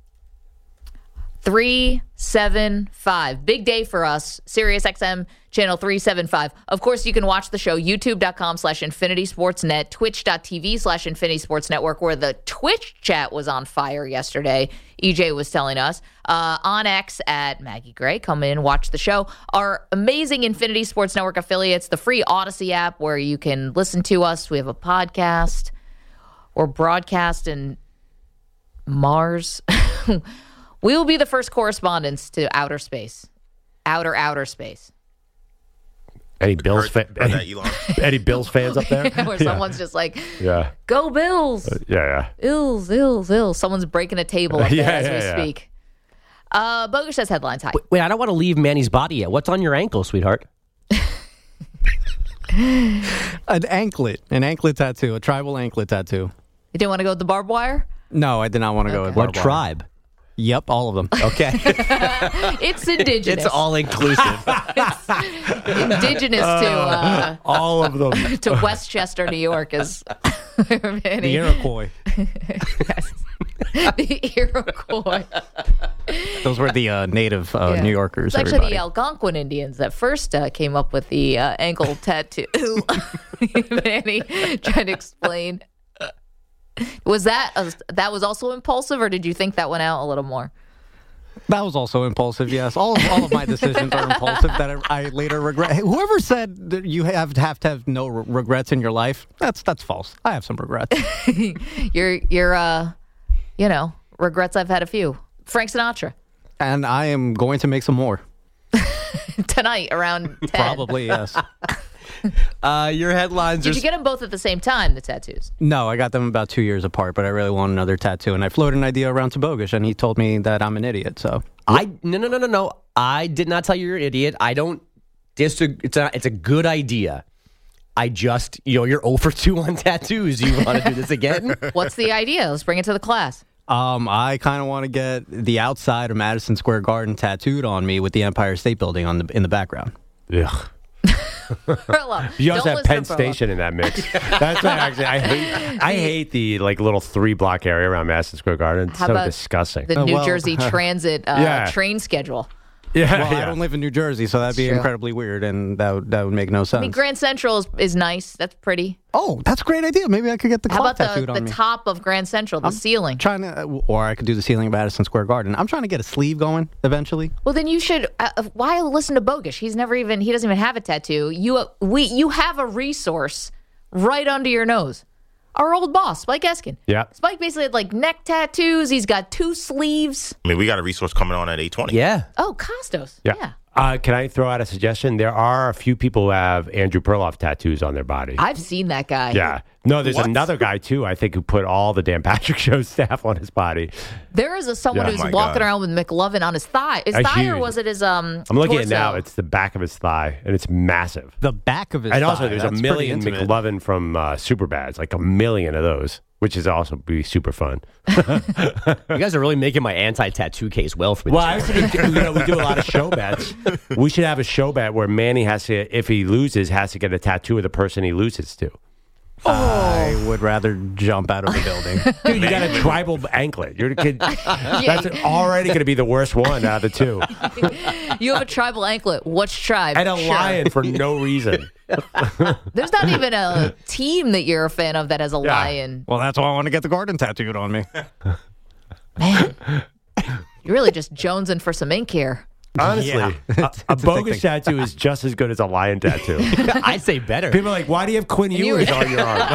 [SPEAKER 5] three seven five. Big day for us. Sirius X M channel three seven five. Of course, you can watch the show youtube.com slash Infinity Sports Net, twitch.tv slash Infinity Sports Network, where the Twitch chat was on fire yesterday. E J was telling us. Uh, on X at Maggie Gray. Come in, watch the show. Our amazing Infinity Sports Network affiliates, the free Odyssey app where you can listen to us. We have a podcast or broadcast in Mars. We will be the first correspondents to outer space. Outer, outer space.
[SPEAKER 6] Any Bills
[SPEAKER 1] Heard-
[SPEAKER 6] fa-
[SPEAKER 1] heard that,
[SPEAKER 6] any,
[SPEAKER 1] Elon?
[SPEAKER 6] any Bills fans up there?
[SPEAKER 5] Where someone's just like,
[SPEAKER 6] Yeah,
[SPEAKER 5] go Bills.
[SPEAKER 6] yeah, yeah.
[SPEAKER 5] Ills, ills, ills. Someone's breaking a table up there
[SPEAKER 6] Yeah,
[SPEAKER 5] as
[SPEAKER 6] yeah,
[SPEAKER 5] we
[SPEAKER 6] yeah.
[SPEAKER 5] speak. Uh, Bogus says headlines. Hi.
[SPEAKER 8] Wait, I don't want to leave Manny's body yet. What's on your ankle, sweetheart?
[SPEAKER 7] An anklet, an anklet tattoo, a tribal anklet tattoo.
[SPEAKER 5] You didn't want to go with the barbed wire?
[SPEAKER 7] No, I did not want to go with
[SPEAKER 8] What
[SPEAKER 7] barbed wire.
[SPEAKER 8] tribe?
[SPEAKER 7] Yep, all of them.
[SPEAKER 8] Okay.
[SPEAKER 5] It's indigenous.
[SPEAKER 8] It's all inclusive.
[SPEAKER 5] indigenous to uh,
[SPEAKER 6] All of them.
[SPEAKER 5] to Westchester, New York is
[SPEAKER 7] The Iroquois.
[SPEAKER 5] the Iroquois.
[SPEAKER 7] Those were the uh, native uh,
[SPEAKER 5] Yeah.
[SPEAKER 7] New Yorkers.
[SPEAKER 5] It's actually
[SPEAKER 7] everybody.
[SPEAKER 5] the Algonquin Indians that first uh, came up with the uh, ankle tattoo. Manny trying to explain. Was that a, that was also impulsive, or did you think that went out a little more?
[SPEAKER 7] That was also impulsive, yes. All of, all of my decisions are impulsive that I, I later regret. Hey, whoever said that you have, have to have no re- regrets in your life, that's that's false. I have some regrets.
[SPEAKER 5] You're you're uh, you know, regrets. I've had a few. Frank Sinatra
[SPEAKER 7] And I am going to make some more.
[SPEAKER 5] tonight around ten.
[SPEAKER 7] Probably, yes.
[SPEAKER 8] Uh, your headlines
[SPEAKER 5] Did
[SPEAKER 8] are
[SPEAKER 5] you get them both at the same time? The tattoos.
[SPEAKER 7] No, I got them about two years apart, but I really want another tattoo. And I floated an idea around to Bogus, and he told me that I'm an idiot, so.
[SPEAKER 8] I no no no no no. I did not tell you you're an idiot. I don't. It's a it's a it's a good idea. I just you know you're zero for two on tattoos. You want to do this again?
[SPEAKER 5] What's the idea? Let's bring it to the class.
[SPEAKER 7] Um, I kind of want to get the outside of Madison Square Garden tattooed on me with the Empire State Building on the in the background.
[SPEAKER 6] Ugh.
[SPEAKER 5] Furlough.
[SPEAKER 6] You also
[SPEAKER 5] Don't
[SPEAKER 6] have
[SPEAKER 5] listen
[SPEAKER 6] Penn
[SPEAKER 5] to Furlough.
[SPEAKER 6] Station in that mix. That's what actually I hate. I hate the like little three block area around Madison Square Garden. It's
[SPEAKER 5] How
[SPEAKER 6] so
[SPEAKER 5] about
[SPEAKER 6] disgusting.
[SPEAKER 5] The
[SPEAKER 7] Oh,
[SPEAKER 5] New
[SPEAKER 7] well,
[SPEAKER 5] Jersey Transit uh,
[SPEAKER 6] Yeah.
[SPEAKER 5] train schedule.
[SPEAKER 6] Yeah,
[SPEAKER 7] Well,
[SPEAKER 6] yeah.
[SPEAKER 7] I don't live in New Jersey, so that'd be
[SPEAKER 5] True.
[SPEAKER 7] incredibly weird, and that would, that would make no sense.
[SPEAKER 5] I mean, Grand Central is, is nice. That's pretty.
[SPEAKER 7] Oh, that's a great idea. Maybe I could get the
[SPEAKER 5] How
[SPEAKER 7] clock
[SPEAKER 5] about the,
[SPEAKER 7] tattooed on
[SPEAKER 5] the
[SPEAKER 7] me.
[SPEAKER 5] top of Grand Central, the
[SPEAKER 7] I'm
[SPEAKER 5] ceiling?
[SPEAKER 7] Trying to, or I could do the ceiling of Madison Square Garden. I'm trying to get a sleeve going eventually.
[SPEAKER 5] Well, then you should. Uh, why listen to Bogish? He's never even. He doesn't even have a tattoo. You uh, we you have a resource right under your nose. Our old boss, Spike Eskin.
[SPEAKER 6] Yeah.
[SPEAKER 5] Spike basically had like neck tattoos. He's got two sleeves.
[SPEAKER 1] I mean, we got a resource coming on at eight twenty.
[SPEAKER 8] Yeah.
[SPEAKER 5] Oh, Costos.
[SPEAKER 6] Yeah.
[SPEAKER 5] Yeah.
[SPEAKER 6] Uh, can I throw out a suggestion? There are a few people who have Andrew Perloff tattoos on their body.
[SPEAKER 5] I've seen that guy.
[SPEAKER 6] yeah. No, there's
[SPEAKER 1] What?
[SPEAKER 6] another guy, too, I think, who put all the Dan Patrick Show staff on his body.
[SPEAKER 5] There is a someone
[SPEAKER 6] Yeah.
[SPEAKER 5] who's
[SPEAKER 1] Oh my
[SPEAKER 5] walking
[SPEAKER 1] God.
[SPEAKER 5] around with McLovin on his thigh. His
[SPEAKER 6] A
[SPEAKER 5] thigh, or
[SPEAKER 6] huge-
[SPEAKER 5] was it his um?
[SPEAKER 6] I'm looking at it
[SPEAKER 5] torso?
[SPEAKER 6] now. It's the back of his thigh, and it's massive.
[SPEAKER 7] The back of his
[SPEAKER 6] And also,
[SPEAKER 7] thigh,
[SPEAKER 6] there's a
[SPEAKER 7] that's pretty
[SPEAKER 6] million
[SPEAKER 7] intimate.
[SPEAKER 6] McLovin from uh, Superbad. It's like a million of those, which is also be super fun.
[SPEAKER 8] You guys are really making my anti-tattoo case well for me.
[SPEAKER 6] Well, I
[SPEAKER 8] this
[SPEAKER 6] was thinking, you know, we do a lot of show bets. We should have a show bet where Manny has to, if he loses, has to get a tattoo of the person he loses to.
[SPEAKER 7] I would rather jump out of the building.
[SPEAKER 6] Dude, you got a tribal anklet. You're the kid. That's already going to be the worst one out of the two.
[SPEAKER 5] You have a tribal anklet. Which tribe?
[SPEAKER 6] And a
[SPEAKER 5] Sure.
[SPEAKER 6] lion for no reason.
[SPEAKER 5] There's not even a team that you're a fan of that has a
[SPEAKER 6] Yeah.
[SPEAKER 5] lion.
[SPEAKER 7] Well, that's why I want to get the garden tattooed on me.
[SPEAKER 5] Man, you're really just jonesing for some ink here.
[SPEAKER 6] Honestly,
[SPEAKER 7] Yeah.
[SPEAKER 6] a, a
[SPEAKER 7] It's a
[SPEAKER 6] bogus
[SPEAKER 7] thick
[SPEAKER 6] tattoo is just as good as a lion tattoo.
[SPEAKER 8] I'd say better.
[SPEAKER 6] People are like, why do you have Quinn
[SPEAKER 5] you-
[SPEAKER 6] Ewers on your arm?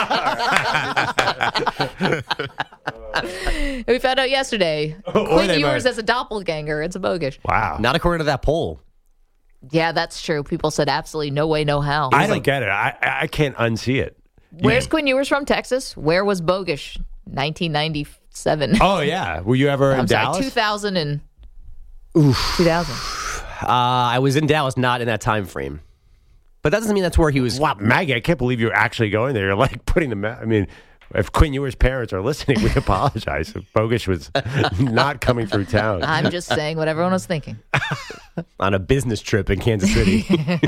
[SPEAKER 5] We found out yesterday.
[SPEAKER 6] Or
[SPEAKER 5] Quinn
[SPEAKER 6] they
[SPEAKER 5] Ewers
[SPEAKER 6] might-
[SPEAKER 5] as a doppelganger. It's a Bogish.
[SPEAKER 6] Wow.
[SPEAKER 8] Not according to that poll.
[SPEAKER 5] Yeah, that's true. People said absolutely no way, no how.
[SPEAKER 6] I don't get it. I, I can't unsee it.
[SPEAKER 5] Where's Quinn Ewers from? Texas. Where was Bogish? nineteen ninety-seven.
[SPEAKER 6] Oh, yeah. Were you ever in
[SPEAKER 5] I'm sorry,
[SPEAKER 6] Dallas?
[SPEAKER 5] two thousand and two thousand.
[SPEAKER 8] Uh, I was in Dallas, not in that time frame. But that doesn't mean that's where he was.
[SPEAKER 6] Wow, Maggie, I can't believe you're actually going there. You're like putting the. Ma- I mean, if Quinn Ewers' parents are listening, we apologize. If Bogish was not coming through town.
[SPEAKER 5] I'm just saying what everyone was thinking.
[SPEAKER 8] On a business trip in Kansas City.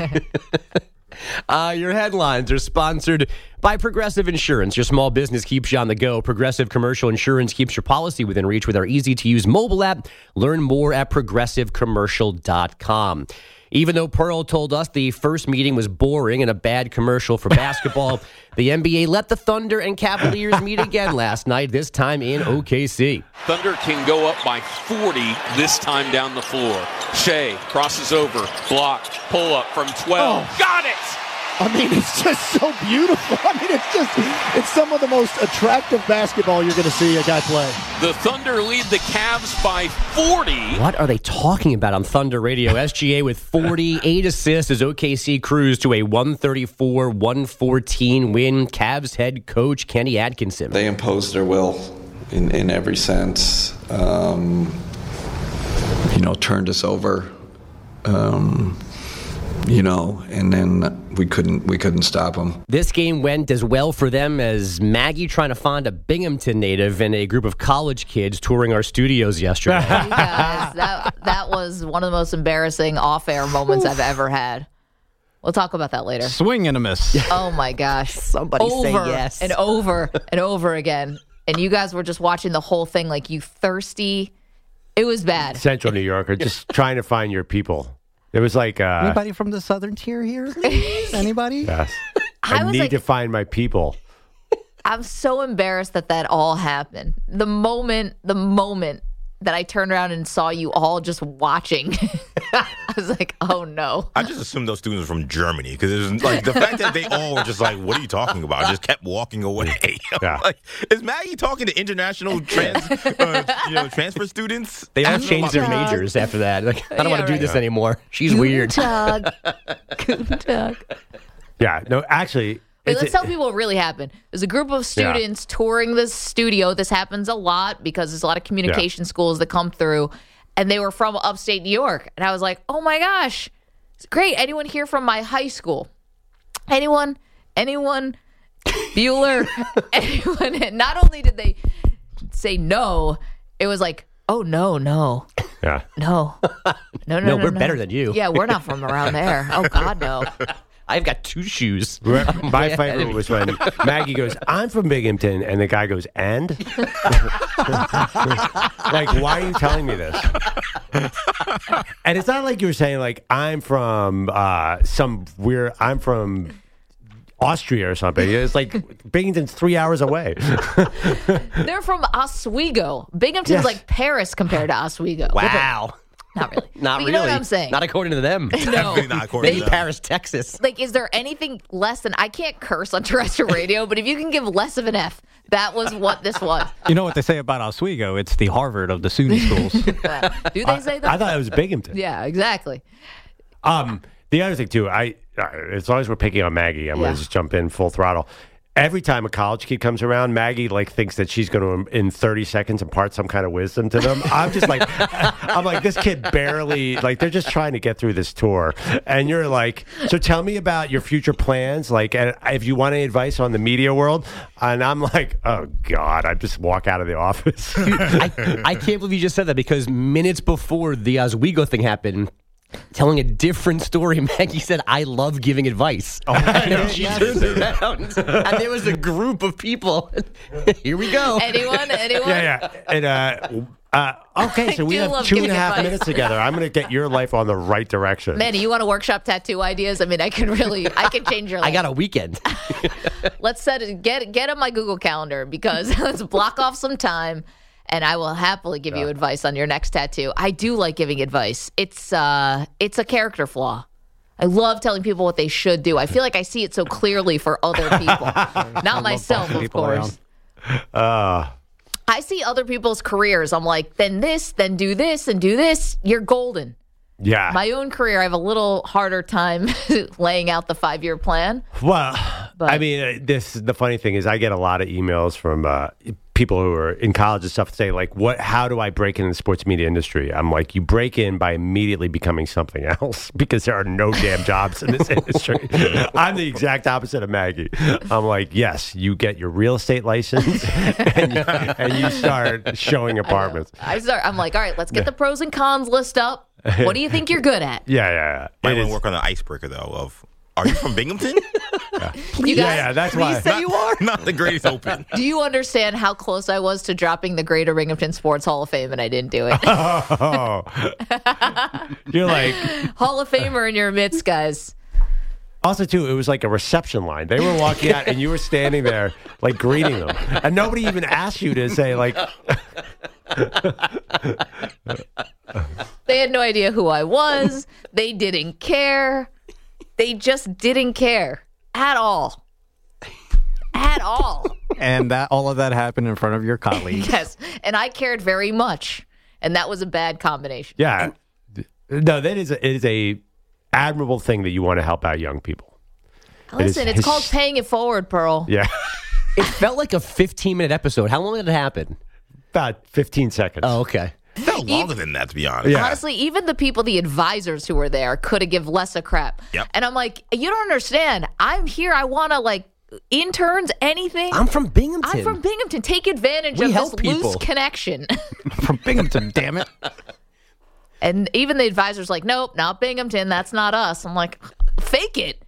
[SPEAKER 8] uh, your headlines are sponsored by Progressive Insurance. Your small business keeps you on the go. Progressive Commercial Insurance keeps your policy within reach with our easy-to-use mobile app. Learn more at progressive commercial dot com. Even though Pearl told us the first meeting was boring and a bad commercial for basketball, the N B A let the Thunder and Cavaliers meet again last night, this time in O K C.
[SPEAKER 9] Thunder can go up by forty this time down the floor. Shea crosses over, block, pull up from twelve.
[SPEAKER 10] Oh.
[SPEAKER 9] Got it!
[SPEAKER 10] I mean, it's just so beautiful. I mean, it's just, it's some of the most attractive basketball you're going to see a guy play.
[SPEAKER 9] The Thunder lead the Cavs by forty.
[SPEAKER 8] What are they talking about on Thunder Radio? S G A with forty-eight assists as O K C cruised to a one thirty-four one fourteen win. Cavs head coach Kenny Atkinson.
[SPEAKER 11] They imposed their will in, in every sense. Um, you know, turned us over. Um, you know, and then we couldn't we couldn't stop them.
[SPEAKER 8] This game went as well for them as Maggie trying to find a Binghamton native and a group of college kids touring our studios yesterday.
[SPEAKER 5] You guys, that, that was one of the most embarrassing off-air moments I've ever had. We'll talk about that later.
[SPEAKER 7] Swing and a miss.
[SPEAKER 5] Oh, my gosh.
[SPEAKER 8] Somebody
[SPEAKER 5] over
[SPEAKER 8] say yes.
[SPEAKER 5] and over and over again. And you guys were just watching the whole thing like you thirsty. It was bad.
[SPEAKER 6] Central New York are just trying to find your people. It was like. Uh,
[SPEAKER 7] Anybody from the southern tier here? Anybody?
[SPEAKER 6] Yes. I,
[SPEAKER 5] I was
[SPEAKER 6] need
[SPEAKER 5] like-
[SPEAKER 6] to find my people.
[SPEAKER 5] I'm so embarrassed that that all happened. The moment, the moment that I turned around and saw you all just watching, I was like, oh no.
[SPEAKER 1] I just assumed those students were from Germany because it was like the fact that they all were just like, "What are you talking about?" Just kept walking away.
[SPEAKER 6] Yeah.
[SPEAKER 1] Like, is Maggie talking to international trans, uh, you know, transfer students?
[SPEAKER 8] They all
[SPEAKER 1] I don't know
[SPEAKER 8] changed their
[SPEAKER 1] about-
[SPEAKER 8] majors after that. Like, I don't
[SPEAKER 5] Yeah,
[SPEAKER 8] want to do
[SPEAKER 5] right.
[SPEAKER 8] this anymore. She's weird.
[SPEAKER 5] Guten Tag. Guten Tag.
[SPEAKER 6] Yeah. No, actually.
[SPEAKER 5] Wait,
[SPEAKER 6] it's
[SPEAKER 5] let's
[SPEAKER 6] a-
[SPEAKER 5] tell people what really happened. There's a group of students touring the studio. This happens a lot because there's a lot of communication schools that come through, and they were from upstate New York. And I was like, oh my gosh, it's great. Anyone here from my high school? Anyone? Anyone? Bueller? Anyone? And not only did they say no, it was like, oh no, no,
[SPEAKER 6] Yeah.
[SPEAKER 5] no, no, no,
[SPEAKER 8] No,
[SPEAKER 5] no,
[SPEAKER 8] we're
[SPEAKER 5] no.
[SPEAKER 8] better than you.
[SPEAKER 5] Yeah, we're not from around there. Oh God, no.
[SPEAKER 8] I've got two shoes.
[SPEAKER 6] My favorite was when Maggie goes, I'm from Binghamton, and the guy goes, and? Like, why are you telling me this? And it's not like you were saying, like, I'm from uh, some weird, I'm from Austria or something. It's like Binghamton's three hours away.
[SPEAKER 5] They're from Oswego. Binghamton's
[SPEAKER 6] Yes.
[SPEAKER 5] like Paris compared to Oswego.
[SPEAKER 8] Wow.
[SPEAKER 5] Not really.
[SPEAKER 8] Not
[SPEAKER 5] But
[SPEAKER 8] really.
[SPEAKER 5] you know what I'm saying?
[SPEAKER 8] Not according to them.
[SPEAKER 5] No.
[SPEAKER 1] Definitely not according
[SPEAKER 8] Maybe
[SPEAKER 1] to them.
[SPEAKER 8] Paris, Texas.
[SPEAKER 5] Like, is there anything less than, I can't curse on terrestrial radio, but if you can give less of an F, that was what this was.
[SPEAKER 7] You know what they say about Oswego? It's the Harvard of the SUNY schools.
[SPEAKER 5] Do they say that?
[SPEAKER 6] I thought it was Binghamton.
[SPEAKER 5] Yeah, exactly.
[SPEAKER 6] Um, the other thing too, I uh, as long as we're picking on Maggie, I'm
[SPEAKER 5] Yeah.
[SPEAKER 6] gonna just jump in full throttle. Every time a college kid comes around, Maggie like thinks that she's going to in thirty seconds impart some kind of wisdom to them. I'm just like, I'm like, this kid barely like they're just trying to get through this tour, and you're like, so tell me about your future plans, like, and if you want any advice on the media world. And I'm like, oh God, I just walk out of the office.
[SPEAKER 8] I, I can't believe you just said that because minutes before the Oswego thing happened, telling a different story, Maggie said, I love giving advice. Oh, and she turned around, and there was a group of people. Here we go.
[SPEAKER 5] Anyone? Anyone?
[SPEAKER 6] Yeah, yeah. And, uh, uh, okay, so we
[SPEAKER 5] do
[SPEAKER 6] have
[SPEAKER 5] love
[SPEAKER 6] two and a
[SPEAKER 5] giving
[SPEAKER 6] half
[SPEAKER 5] advice.
[SPEAKER 6] minutes together. I'm going to get your life on the right direction.
[SPEAKER 5] Manny, you want to workshop tattoo ideas? I mean, I can really, I can change your life.
[SPEAKER 8] I got a weekend.
[SPEAKER 5] Let's set it, get, get on my Google Calendar because let's block off some time. And I will happily give you advice on your next tattoo. I do like giving advice. It's uh, it's a character flaw. I love telling people what they should do. I feel like I see it so clearly for other people, not myself, of
[SPEAKER 7] people
[SPEAKER 5] course.
[SPEAKER 6] Uh,
[SPEAKER 5] I see other people's careers. I'm like, then this, then do this, and do this. You're golden.
[SPEAKER 6] yeah.
[SPEAKER 5] My own career, I have a little harder time laying out the five year plan.
[SPEAKER 6] Well,
[SPEAKER 5] But-
[SPEAKER 6] I mean, uh, this the funny thing is, I get a lot of emails from uh, people who are in college and stuff say, like, "What? How do I break into the sports media industry?" I'm like, you break in by immediately becoming something else because there are no damn jobs in this industry. I'm the exact opposite of Maggie. I'm like, yes, you get your real estate license and you, and you start showing apartments.
[SPEAKER 5] I start, I'm like, all right, let's get the pros and cons list up. What do you think you're good at?
[SPEAKER 6] Yeah, yeah, yeah.
[SPEAKER 1] Might
[SPEAKER 6] It
[SPEAKER 1] want
[SPEAKER 6] is-
[SPEAKER 1] to work on the icebreaker though. Of are you from Binghamton?
[SPEAKER 5] You guys,
[SPEAKER 6] yeah, yeah, that's why.
[SPEAKER 5] say you are.
[SPEAKER 1] Not the greatest open.
[SPEAKER 5] Do you understand how close I was to dropping the Greater Binghamton Sports Hall of Fame and I didn't do it?
[SPEAKER 6] Oh. You're like,
[SPEAKER 5] Hall of Famer in your midst, guys.
[SPEAKER 6] also, too, it was like a reception line. They were walking out, and you were standing there, like, greeting them. And nobody even asked you to say, like...
[SPEAKER 5] They had no idea who I was. They didn't care. They just didn't care at all. At all.
[SPEAKER 7] And that all of that happened in front of your colleagues.
[SPEAKER 5] Yes. And I cared very much. And that was a bad combination.
[SPEAKER 6] Yeah. No, that is a, it is a admirable thing that you want to help out young people.
[SPEAKER 5] Listen,
[SPEAKER 6] is
[SPEAKER 5] it's called
[SPEAKER 6] his-
[SPEAKER 5] paying it forward, Pearl.
[SPEAKER 6] Yeah.
[SPEAKER 8] It felt like a fifteen minute episode. How long did it happen?
[SPEAKER 6] About fifteen seconds.
[SPEAKER 8] Oh, okay.
[SPEAKER 1] It felt longer than that, to be honest.
[SPEAKER 6] Yeah.
[SPEAKER 5] Honestly, even the people, the advisors who were there, could have give less a crap.
[SPEAKER 1] Yep.
[SPEAKER 5] And I'm like, you don't understand. I'm here. I want to, like, interns, anything.
[SPEAKER 8] I'm from Binghamton.
[SPEAKER 5] I'm from Binghamton. Take advantage
[SPEAKER 8] We
[SPEAKER 5] of
[SPEAKER 8] help
[SPEAKER 5] this loose
[SPEAKER 8] people.
[SPEAKER 5] connection.
[SPEAKER 7] From Binghamton, damn it.
[SPEAKER 5] And even the advisor's like, nope, not Binghamton. That's not us. I'm like, fake it.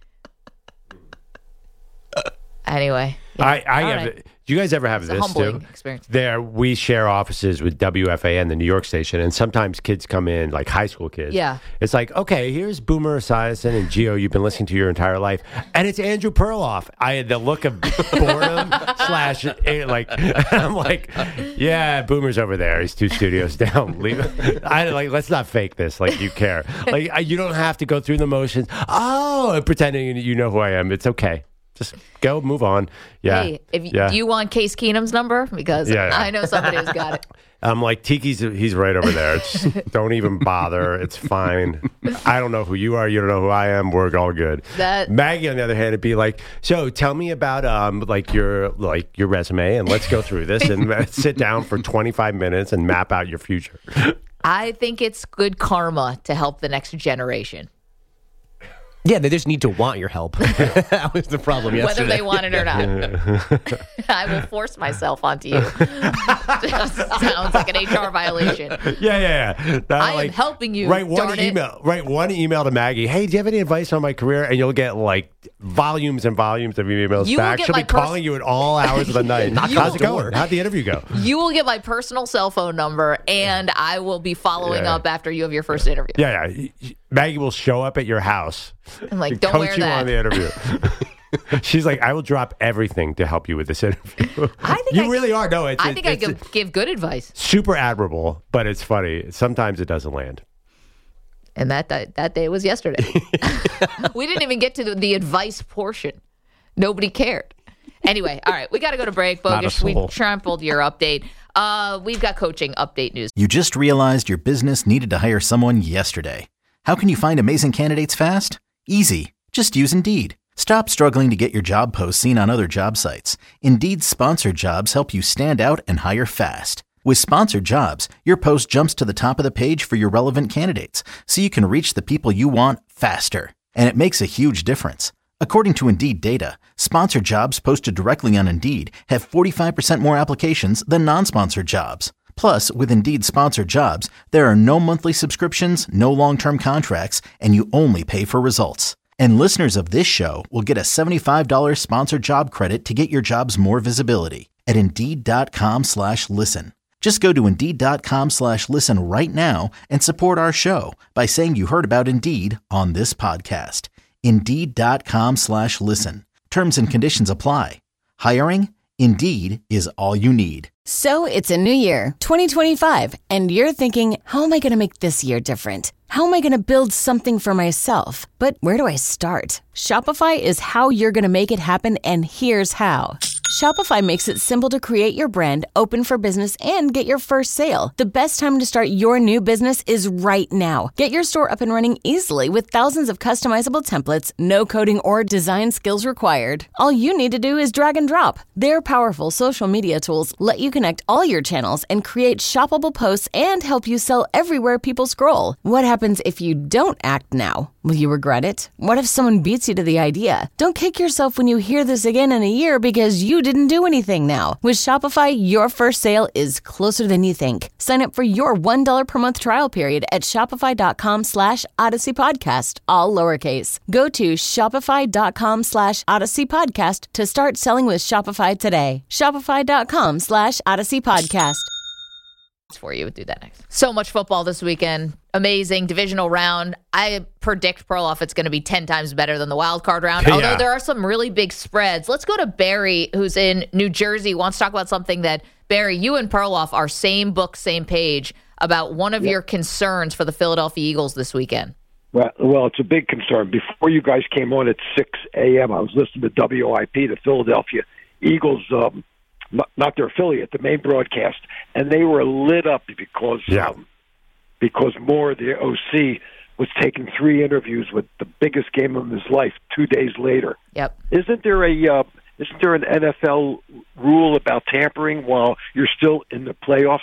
[SPEAKER 5] Anyway.
[SPEAKER 6] I, I
[SPEAKER 5] All
[SPEAKER 6] have.
[SPEAKER 5] right.
[SPEAKER 6] Do you guys ever have
[SPEAKER 5] It's a
[SPEAKER 6] this
[SPEAKER 5] humbling
[SPEAKER 6] too?
[SPEAKER 5] experience.
[SPEAKER 6] There, we share offices with W F A N, the New York station, and sometimes kids come in, like high school kids.
[SPEAKER 5] Yeah.
[SPEAKER 6] It's like, okay, here's Boomer Esiason and Gio you've been listening to your entire life, and it's Andrew Perloff. I had the look of boredom slash, eh, like, I'm like, yeah, Boomer's over there. He's two studios down. Leave it. I like, let's not fake this. Like, you care. Like, I- you don't have to go through the motions. Oh, and pretending you know who I am. It's okay. Just go, move on. Yeah.
[SPEAKER 5] Hey, if you,
[SPEAKER 6] yeah.
[SPEAKER 5] do you want Case Keenum's number? Because
[SPEAKER 6] Yeah, yeah.
[SPEAKER 5] I know somebody who's got it.
[SPEAKER 6] I'm like, Tiki's, he's right over there. It's, don't even bother. It's fine. I don't know who you are. You don't know who I am. We're all good.
[SPEAKER 5] That-
[SPEAKER 6] Maggie, on the other hand, would be like, so tell me about um like your like your resume and let's go through this and sit down for twenty-five minutes and map out your future.
[SPEAKER 5] I think it's good karma to help the next generation.
[SPEAKER 8] Yeah, they just need to want your help. That was the problem yesterday.
[SPEAKER 5] Whether they want it or not. I will force myself onto you. Just sounds like an H R violation.
[SPEAKER 6] Yeah, yeah, yeah. That,
[SPEAKER 5] I
[SPEAKER 6] like,
[SPEAKER 5] am helping you.
[SPEAKER 6] Write one
[SPEAKER 5] darn
[SPEAKER 6] email.
[SPEAKER 5] It.
[SPEAKER 6] Write one email to Maggie. Hey, do you have any advice on my career? And you'll get like volumes and volumes of emails
[SPEAKER 5] You
[SPEAKER 6] back.
[SPEAKER 5] will get
[SPEAKER 6] She'll
[SPEAKER 5] my
[SPEAKER 6] be
[SPEAKER 5] pers-
[SPEAKER 6] calling you at all hours of the night. How's it going? How'd the interview go?
[SPEAKER 5] You will get my personal cell phone number, and I will be following
[SPEAKER 6] Yeah.
[SPEAKER 5] up after you have your first interview.
[SPEAKER 6] Yeah, yeah. Maggie will show up at your house.
[SPEAKER 5] I'm like,
[SPEAKER 6] and
[SPEAKER 5] don't
[SPEAKER 6] coach
[SPEAKER 5] wear
[SPEAKER 6] you
[SPEAKER 5] that.
[SPEAKER 6] on the interview. She's like, I will drop everything to help you with this interview.
[SPEAKER 5] I think
[SPEAKER 6] you
[SPEAKER 5] I,
[SPEAKER 6] really are. No, it's
[SPEAKER 5] I
[SPEAKER 6] it-
[SPEAKER 5] think I
[SPEAKER 6] it's
[SPEAKER 5] give, give good advice.
[SPEAKER 6] super admirable, but it's funny. Sometimes it doesn't land.
[SPEAKER 5] And that that, that day was yesterday. We didn't even get to the, the advice portion. Nobody cared. Anyway, all right, we got to go to break.
[SPEAKER 7] Not a
[SPEAKER 5] Bogus, we
[SPEAKER 7] soul.
[SPEAKER 5] trampled your update. Uh, we've got coaching update news.
[SPEAKER 12] You just realized your business needed to hire someone yesterday. How can you find amazing candidates fast? Easy. Just use Indeed. Stop struggling to get your job posts seen on other job sites. Indeed's sponsored jobs help you stand out and hire fast. With sponsored jobs, your post jumps to the top of the page for your relevant candidates, so you can reach the people you want faster. And it makes a huge difference. According to Indeed data, sponsored jobs posted directly on Indeed have forty-five percent more applications than non-sponsored jobs. Plus, with Indeed sponsored jobs, there are no monthly subscriptions, no long-term contracts, and you only pay for results. And listeners of this show will get a seventy-five dollars sponsored job credit to get your jobs more visibility at Indeed.com slash listen. Just go to Indeed.com slash listen right now and support our show by saying you heard about Indeed on this podcast. Indeed.com slash listen. Terms and conditions apply. Hiring? Indeed is all you need.
[SPEAKER 13] So it's a new year, twenty twenty-five, and you're thinking, how am I going to make this year different? How am I going to build something for myself? But where do I start? Shopify is how you're going to make it happen, and here's how. Shopify makes it simple to create your brand, open for business, and get your first sale. The best time to start your new business is right now. Get your store up and running easily with thousands of customizable templates, no coding or design skills required. All you need to do is drag and drop. Their powerful social media tools let you connect all your channels and create shoppable posts and help you sell everywhere people scroll. What happens if you don't act now? Will you regret it? What if someone beats you to the idea? Don't kick yourself when you hear this again in a year because you didn't do anything now. With Shopify, your first sale is closer than you think. Sign up for your one dollar per month trial period at shopify.com slash Odyssey Podcast, all lowercase. Go to shopify.com slash Odyssey Podcast to start selling with Shopify today. Shopify.com slash Odyssey Podcast.
[SPEAKER 5] For you, do that next. So much football this weekend. Amazing divisional round. I predict Perloff it's going to be ten times better than the wild card round.
[SPEAKER 6] Yeah.
[SPEAKER 5] Although there are some really big spreads. Let's go to Barry, who's in New Jersey. Wants to talk about something that Barry, you and Perloff are same book, same page about one of
[SPEAKER 14] Yep.
[SPEAKER 5] your concerns for the Philadelphia Eagles this weekend.
[SPEAKER 14] Well, well, it's a big concern. Before you guys came on at six a.m., I was listening to W I P, the Philadelphia Eagles, um, not, not their affiliate, the main broadcast, and they were lit up because
[SPEAKER 6] Yeah.
[SPEAKER 14] um, because Moore, the O C, was taking three interviews with the biggest game of his life two days later.
[SPEAKER 5] Yep.
[SPEAKER 14] Isn't there a uh, isn't there an N F L rule about tampering while you're still in the playoffs?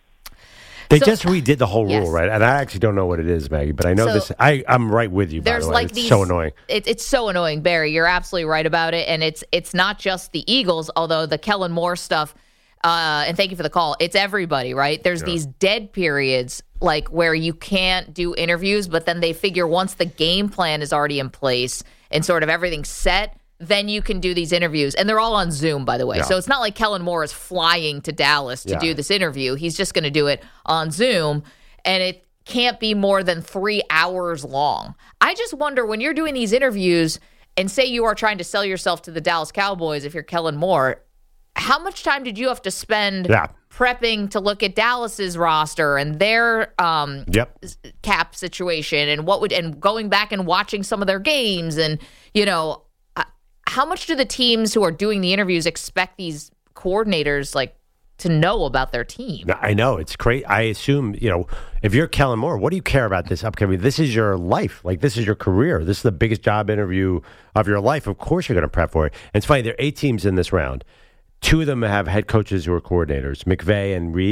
[SPEAKER 6] They
[SPEAKER 5] So-
[SPEAKER 6] just redid the whole
[SPEAKER 5] Yes.
[SPEAKER 6] rule, right? And I actually don't know what it is, Maggie, but I know
[SPEAKER 5] So-
[SPEAKER 6] this. I, I'm right with you, by
[SPEAKER 5] There's
[SPEAKER 6] the way.
[SPEAKER 5] like
[SPEAKER 6] It's
[SPEAKER 5] these,
[SPEAKER 6] so annoying.
[SPEAKER 5] It, it's so annoying, Barry. You're absolutely right about it, and it's it's not just the Eagles, although the Kellen Moore stuff. Uh, and thank you for the call. It's everybody, right? There's
[SPEAKER 6] Yeah.
[SPEAKER 5] these dead periods, like where you can't do interviews, but then they figure once the game plan is already in place and sort of everything's set, then you can do these interviews. And they're all on Zoom, by the way.
[SPEAKER 6] Yeah.
[SPEAKER 5] So it's not like Kellen Moore is flying to Dallas to
[SPEAKER 6] Yeah.
[SPEAKER 5] do this interview. He's just going to do it on Zoom, and it can't be more than three hours long. I just wonder, when you're doing these interviews and say you are trying to sell yourself to the Dallas Cowboys, if you're Kellen Moore, how much time did you have to spend
[SPEAKER 6] Yeah.
[SPEAKER 5] prepping to look at Dallas's roster and their um,
[SPEAKER 6] Yep.
[SPEAKER 5] cap situation, and what would and going back and watching some of their games, and you know, uh, how much do the teams who are doing the interviews expect these coordinators like to know about their team?
[SPEAKER 6] I know it's great. I assume, you know, if you're Kellen Moore, what do you care about this upcoming? This is your life. Like, this is your career. This is the biggest job interview of your life. Of course you're going to prep for it. And it's funny, there are eight teams in this round. Two of them have head coaches who are coordinators, McVay and Reed.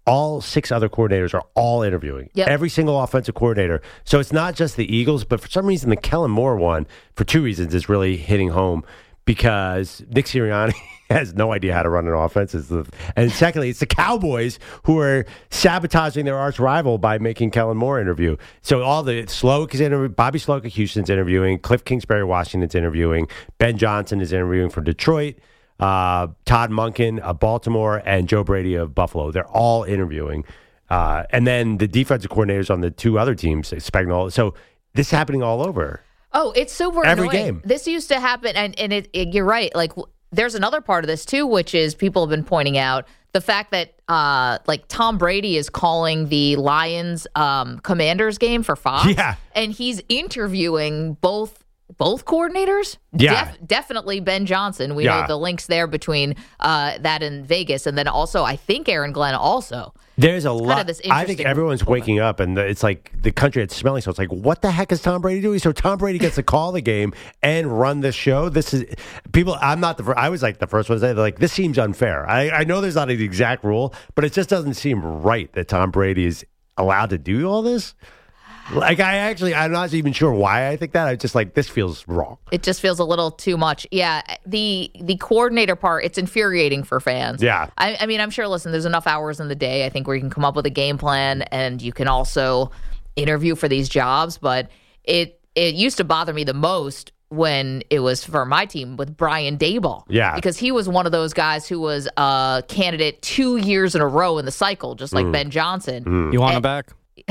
[SPEAKER 6] all six other coordinators are all interviewing.
[SPEAKER 5] Yep.
[SPEAKER 6] Every single offensive coordinator. So it's not just the Eagles, but for some reason the Kellen Moore one, for two reasons, is really hitting home because Nick Sirianni has no idea how to run an offense. It's the, and secondly, it's the Cowboys who are sabotaging their arch rival by making Kellen Moore interview. So all the Sloak is interviewing, Bobby Sloak of Houston's interviewing, Cliff Kingsbury Washington's interviewing, Ben Johnson is interviewing for Detroit, uh, Todd Monken of Baltimore, and Joe Brady of Buffalo. They're all interviewing. Uh, and then the defensive coordinators on the two other teams, Spagnuolo. So this is happening all over.
[SPEAKER 5] Oh, it's super
[SPEAKER 6] Every
[SPEAKER 5] annoying.
[SPEAKER 6] game.
[SPEAKER 5] This used to happen, and, and it, it, you're right. Like, w- there's another part of this, too, which is people have been pointing out the fact that, uh, like, Tom Brady is calling the Lions um, Commanders game for Fox.
[SPEAKER 6] Yeah.
[SPEAKER 5] And he's interviewing both both coordinators.
[SPEAKER 6] Yeah.
[SPEAKER 5] Def- definitely Ben Johnson. We
[SPEAKER 6] Yeah.
[SPEAKER 5] know the links there between uh, that and Vegas. And then also, I think Aaron Glenn also.
[SPEAKER 6] There's a
[SPEAKER 5] kind
[SPEAKER 6] lot.
[SPEAKER 5] of this
[SPEAKER 6] I think
[SPEAKER 5] interesting
[SPEAKER 6] everyone's
[SPEAKER 5] moment.
[SPEAKER 6] waking up, and it's like the country is smelling. So it's like, what the heck is Tom Brady doing? So Tom Brady gets to call the game and run the show. This is people. I'm not the. fir- I was like the first one to say, like, this seems unfair. I, I know there's not an exact rule, but it just doesn't seem right that Tom Brady is allowed to do all this. Like, I actually, I'm not even sure why I think that. I just like, this feels wrong.
[SPEAKER 5] It just feels a little too much. Yeah, the the coordinator part, it's infuriating for fans.
[SPEAKER 6] Yeah.
[SPEAKER 5] I, I mean, I'm sure, listen, there's enough hours in the day, I think, where you can come up with a game plan and you can also interview for these jobs. But it it used to bother me the most when it was for my team with Brian Daboll.
[SPEAKER 6] Yeah.
[SPEAKER 5] Because he was one of those guys who was a candidate two years in a row in the cycle, just like
[SPEAKER 6] Mm.
[SPEAKER 5] Ben Johnson.
[SPEAKER 6] Mm.
[SPEAKER 7] You want him
[SPEAKER 5] And-
[SPEAKER 7] back?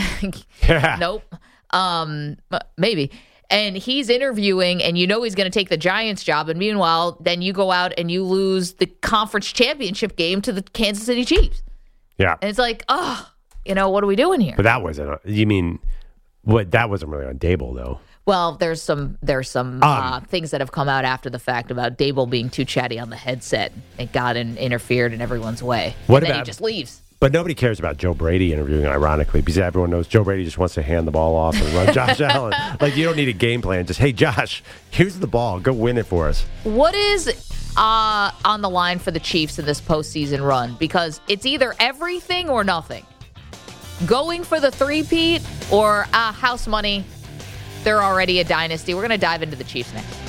[SPEAKER 5] Nope. Um, maybe. And he's interviewing, and you know he's going to take the Giants job. And meanwhile, then you go out and you lose the conference championship game to the Kansas City Chiefs.
[SPEAKER 6] Yeah.
[SPEAKER 5] And it's like, oh, you know, what are we doing here?
[SPEAKER 6] But that wasn't, you mean, what? That wasn't really on Dable, though.
[SPEAKER 5] Well, there's some there's some
[SPEAKER 6] Um,
[SPEAKER 5] uh, things that have come out after the fact about Dable being too chatty on the headset. It got in, interfered in everyone's way.
[SPEAKER 6] What
[SPEAKER 5] and then he
[SPEAKER 6] about-
[SPEAKER 5] just leaves.
[SPEAKER 6] But nobody cares about Joe Brady interviewing, ironically, because everyone knows Joe Brady just wants to hand the ball off and run Josh Allen. Like, you don't need a game plan. Just, hey, Josh, here's the ball. Go win it for us.
[SPEAKER 5] What is uh, on the line for the Chiefs in this postseason run? Because it's either everything or nothing. Going for the three-peat or uh, house money. They're already a dynasty. We're going to dive into the Chiefs next.